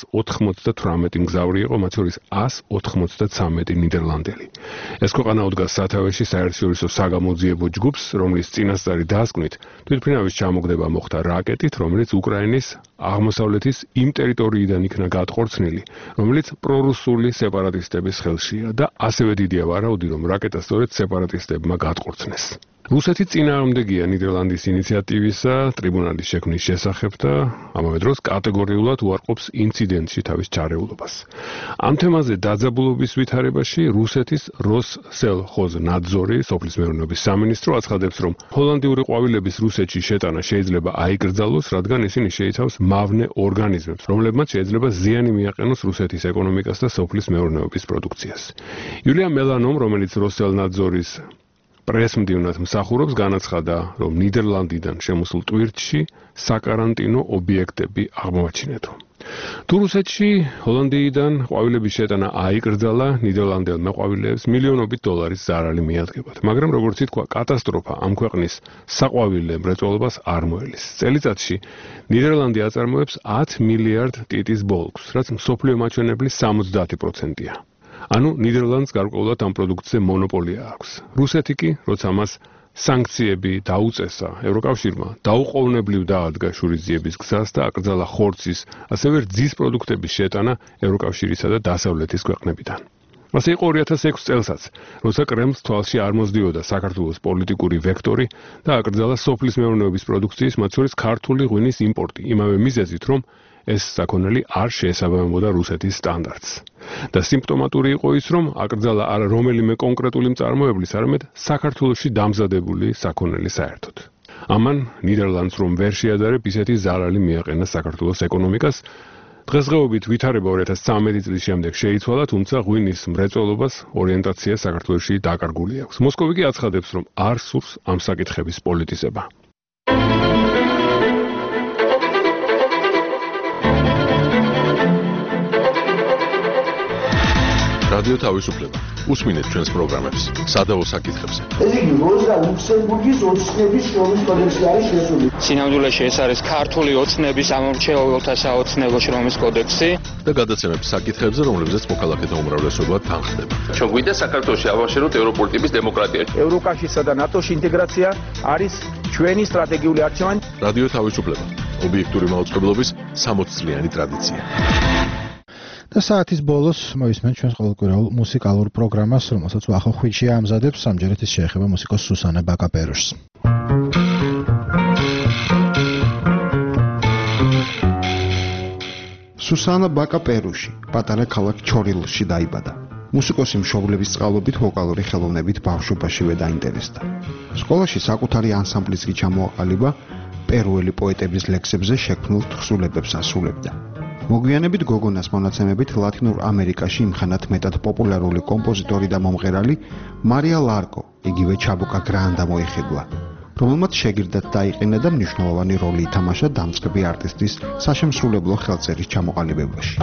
298 მგზავრი იყო, მათ შორის 193 ნიდერლანდელი. ეს ქვეყანა უდგას სათავეში საერთაშორისო საგამოძიებო ჯგუფს, რომლის წინასწარი დასკვნით თვითმფრინავის ჩამოგდება მოხდა რაკეტით, რომელიც უკრაინის აღმოსავლეთის იმ ტერიტორიიდან იქნა გადყორცნილი, რომელიც პრორუსული სეპარატისტების ხელშია და ასევე დიდია ვარაუდი, რომ რაკეტა სწორედ სეპარატისტებმა გადყორცნეს. რუსეთი წინააღმდეგია ნიდერლანდის ინიციატივისა ტრიბუნალის შექმნის შესახებ და ამავე დროს კატეგორიულად უარყოფს ინციდენტში თავის ჩარეულობას. ამ თემაზე დაძაბულობის ვითარებაში რუსეთის როსსელხოზნაძორი, სოფლის მეურნეობის სამინისტრო აცხადებს, რომ ჰოლანდიური ყვავილების რუსეთში შეტანა შეიძლება აიკრძალოს, რადგან ისინი შეიცავს მავნე ორგანიზმებს, რომლებმაც შეიძლება ზიანი მიაყენოს რუსეთის ეკონომიკას და სოფლის მეურნეობის პროდუქციას. იულია მელანომ, რომელიც როსსელნაძორის პრესმდივნად მსახურობს, განაცხადა, რომ ნიდერლანდიდან შემოსულ ტვირთში საკარანტინო ობიექტები აღმოაჩინეთო. თუ რუსეთში ჰოლანდიიდან ყვავილების შეტანა აიკრძალა, ნიდერლანდელმა ყვავილებს მილიონობით დოლარის ზარალი მიადგებათ. მაგრამ როგორც ითქვა, კატასტროფა ამ ქვეყნის საყვავილე მრეწველობას არ მოელის. წელიწადში ნიდერლანდი აწარმოებს 10 მილიარდ ტიტის ბოლქვს, რაც მსოფლიო მაჩვენებლის 70%-ია. ანუ ნიდერლანდს გარკვეულად ამ პროდუქტზე მონოპოლია აქვს. რუსეთი კი, როცა მას სანქციები დაუწესა ევროკავშირმა, დაუყოვნებლივ დაადგა შურისძიების გზას და აკრძალა ხორცის, ასევე რძის პროდუქტების შეტანა ევროკავშირისა და დასავლეთის ქვეყნებიდან. ასე იყო 2006 წელსაც, როცა კრემლს თვალში არ მოსდიოდა საქართველოს პოლიტიკური ვექტორი და აკრძალა სოფლის მეურნეობის პროდუქციის, მათ შორის ქართული ღვინის იმპორტი, იმავე მიზეზით, რომ ეს საქონელი არ შეესაბამებოდა რუსეთის სტანდარტს. და სიმპტომატური იყო ის, რომ აკრძალა არა რომელიმე კონკრეტული მწარმოებლის, არამედ საქართველოში დამზადებული საქონელი საერთოდ. ამან ნიდერლანდს რომ ვერ შეადარებ, ისეთი ზარალი მიაყენა საქართველოს ეკონომიკას. დღესდღეობით ვითარება 2013 წლის შემდეგ შეიცვალა, თუმცა ღვინის მრეწველობას ორიენტაცია საქართველოში დაკარგული აქვს. მოსკოვი კი აცხადებს, რომ არ სურს ამ საკითხების პოლიტიზება. რადიო თავისუფლება. უსმინეთ ჩვენს პროგრამებს. სადავო საკითხებზე. ეს იგი როზა ლუქსემბურგის ოცნების შრომის კოდექსი არის შესული. სინამდვილეში ეს არის ქართული ოცნების ამორჩეულთა საოცნებო შრომის კოდექსი და გადაცემების საკითხებზე, რომლებზეც მოქალაქეთა უმრავლესობა თანხდება. ჩვენ გვინდა საქართველოში ავაშენოთ ევროპული ტიპის დემოკრატია. ევროკავშირსა და ნატოში ინტეგრაცია არის ჩვენი სტრატეგიული არჩევანი. რადიო თავისუფლება. ობიექტური მაუწყებლობის 60 წლიანი ტრადიცია. და საათის ბოლოს მოვისმენთ ჩვენს ყოველკვირეულ მუსიკალურ პროგრამას, რომელსაც ვახო ხვიჩი ამზადებს, სამჯერად ის შეეხება მუსიკოს სუსანა ბაკაპერუშს. სუსანა ბაკაპერუში პატარა ქალაქ ჩორილში დაიბადა. მუსიკოსი მშობლების წყალობით ვოკალური ხელოვნებით ბავშვობაშივე დაინტერესდა. სკოლაში საკუთარი ანსამბლიც ჩამოაყალიბა, პერუელი პოეტების ლექსებზე შექმნილ თხზულებებს ასრულებდა. მოგვიანებით გოგონას მონაცემებით ლათინურ ამერიკაში იმხანად მეტად პოპულარული კომპოზიტორი და მომღერალი მარია ლარკო, იგივე ჩაბუკა გრანდა მოიხიბლა, რომელმაც შეგირდად დაიყენა და მნიშვნელოვანი როლი ითამაშა დამწყები არტისტის საშემსრულებლო ხელწერის ჩამოყალიბებაში.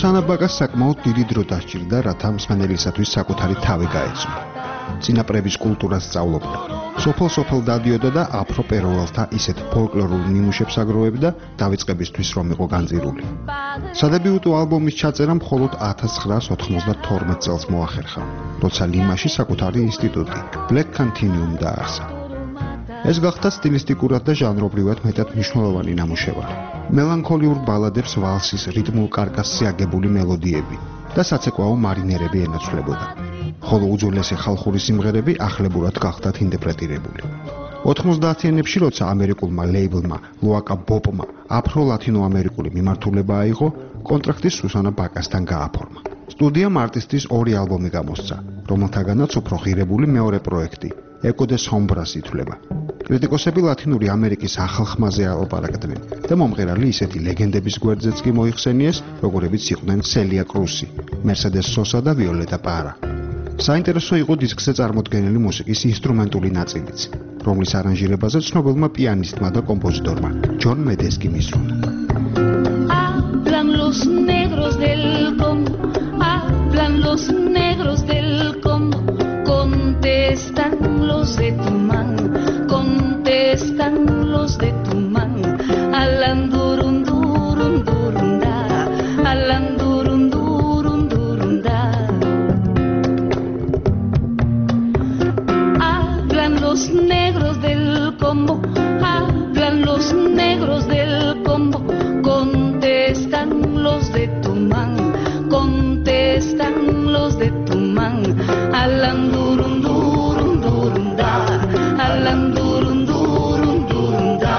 სუსანა ბაკას საკმაოდ დიდი დრო დასჭირდა, რათა მსმენელისათვის საკუთარი თავი გაეცნო. წინაპრების კულტურას სწავლობდა. სოფელ-სოფელ დადიოდა და აფრო-პერუელთა ისეთ ფოლკლორულ ნიმუშებს აგროვებდა, დავიწყებისთვის რომ იყო განწირული. სადებიუტო ალბომის ჩაწერა მხოლოდ 1992 წელს მოახერხა, როცა ლიმაში საკუთარი ინსტიტუტი, Black Continuum დააარსა. ეს გახდა სტილისტიკურად და ჟანრობრივად მეტად მნიშვნელოვანი ნამუშევარი. მელანქოლიურ ბალადებს ვალსის რიტმულ კარკასზე აგებული მელოდიები და საცეკვაო მარინერები ენაცვლებოდა. ხოლო უძველესი ხალხური სიმღერები ახლებურად გახდათ ინტერპრეტირებული. 90-იანებში, როცა ამერიკულმა ლეიბლმა ლოაკა ბოპმა აფრო-ლათინო-ამერიკული მიმართულება აიღო, კონტრაქტი სუსანა ბაკასთან გააფორმა. სტუდიამ არტისტის 2 ალბომი გამოსცა, რომელთაგანაც უფრო ღირებული მეორე პროექტი, Eco de Sombras ითვლება. კრიტიკოსები ლათინური ამერიკის ახალ ხმაზე ალაპარაკდნენ და მომღერალი ისეთი ლეგენდების გვერდზეც კი მოიხსენიეს, როგორებიც იყვნენ სელია კრუსი, Mercedes Sosa და Violeta Parra. საინტერესო იყო დისკზე წარმოდგენილი მუსიკის ინსტრუმენტული ნაწილიც, რომლის არანჟირებაზე ცნობილმა პიანისტმა და კომპოზიტორმა ჯონ მედესკი მისრონა. Hablan los negros del Congo, hablan los negros del Congo, contestan los de Tumán, contestan los de Tumán, alandurundurundurunda, alandurundurundurunda. Hablan los negros del Congo, hablan los negros del Congo, contestan los de Tumán, contestan los de Tumán, alandurundurundurunda, alandurundurundurunda.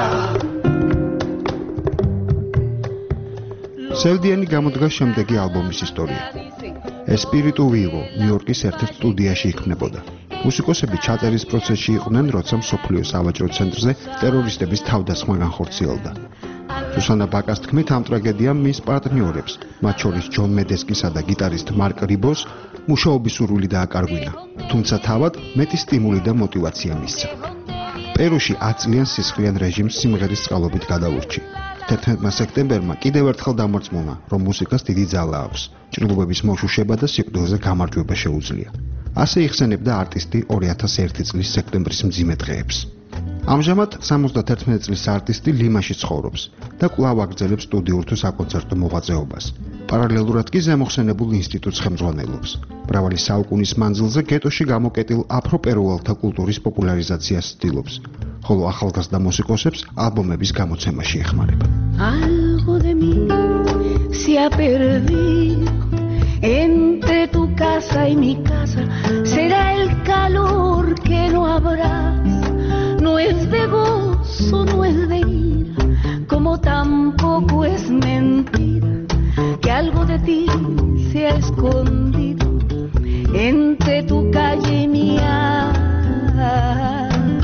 სევდიანი გამოდგა შემდეგი ალბომის ისტორია. Espiritu Vivo ნიუ-იორკის ერთ-ერთ სტუდიაში იქმნებოდა. მუსიკოსები ჩაწერის პროცესში იყვნენ, როცა მსოფლიო სავაჭრო ცენტრზე ტერორისტების თავდასხმა განხორციელდა. სუსანა ბაკას თქმით, ამ ტრაგედიამ მის პარტნიორებს, მათ შორის ჯონ მედესკისა და გიტარისტ მარკ რიბოს, მუშაობის სურვილი დააკარგვინა, თუმცა თავად მეტი სტიმული და мотиваცია მისცა. პერუში 10 წლიან სისხლიან რეჟიმს სიმღერის წყალობით გადაურჩი. 11 სექტემბერმა კიდევ ერთხელ დამარწმუნა, რომ მუსიკას დიდი ძალა აქვს, ჭრილობების მოშუშება და სიკვდილზე გამარჯვება შეუძლია. ასე იხსენებდა არტისტი 2001 წლის სექტემბრის მძიმე დღეებს. ამჟამად 71 წლის არტისტი ლიმაში ცხოვრობს და კვლავ აგრძელებს სტუდიურ თუ საკონცერტო მოღვაწეობას. პარალელურად კი ზემოხსენებულ ინსტიტუტს ხელმძღვანელობს. მრავალი საუკუნის მანძილზე გეტოში გამოკეტილ აფრო-პერუელთა კულტურის პოპულარიზაციას ცდილობს, ხოლო ახალგაზრდა მუსიკოსებს ალბომების გამოცემაში ეხმარება. Algo de mí se ha perdido entre tu casa y mi casa, será el calor que no habrá. No es de gozo, no es de ira, como tampoco es mentira que algo de ti se ha escondido entre tu calle y mi alma.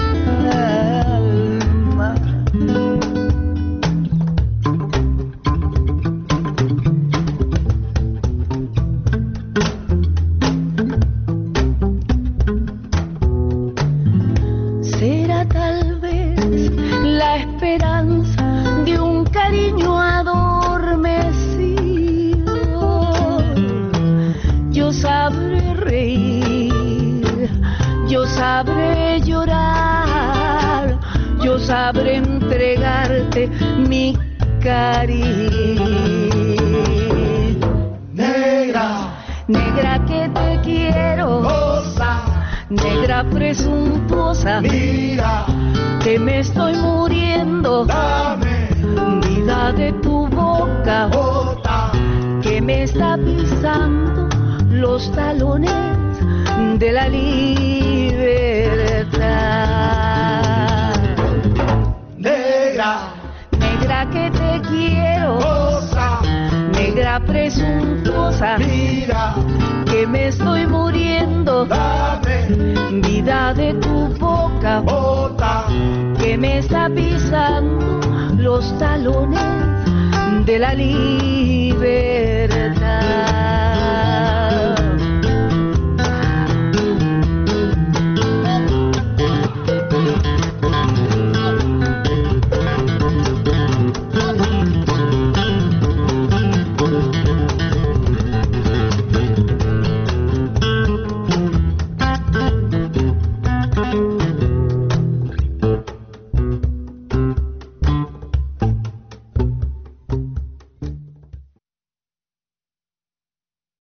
Será tal vez la esperanza de un cariño adormecido. Yo sabré reír, yo sabré llorar, yo sabré entregarte mi cariño. Negra, negra que te quiero, Rosa. Negra presuntuosa, mira que me estoy muriendo. Dame vida de tu boca, bota, que me está pisando los talones de la libertad. Negra, negra que te quiero, Rosa. Negra presuntuosa, mira que me estoy muriendo. Dame vida de tu boca, bota, que me está pisando los talones de la libertad.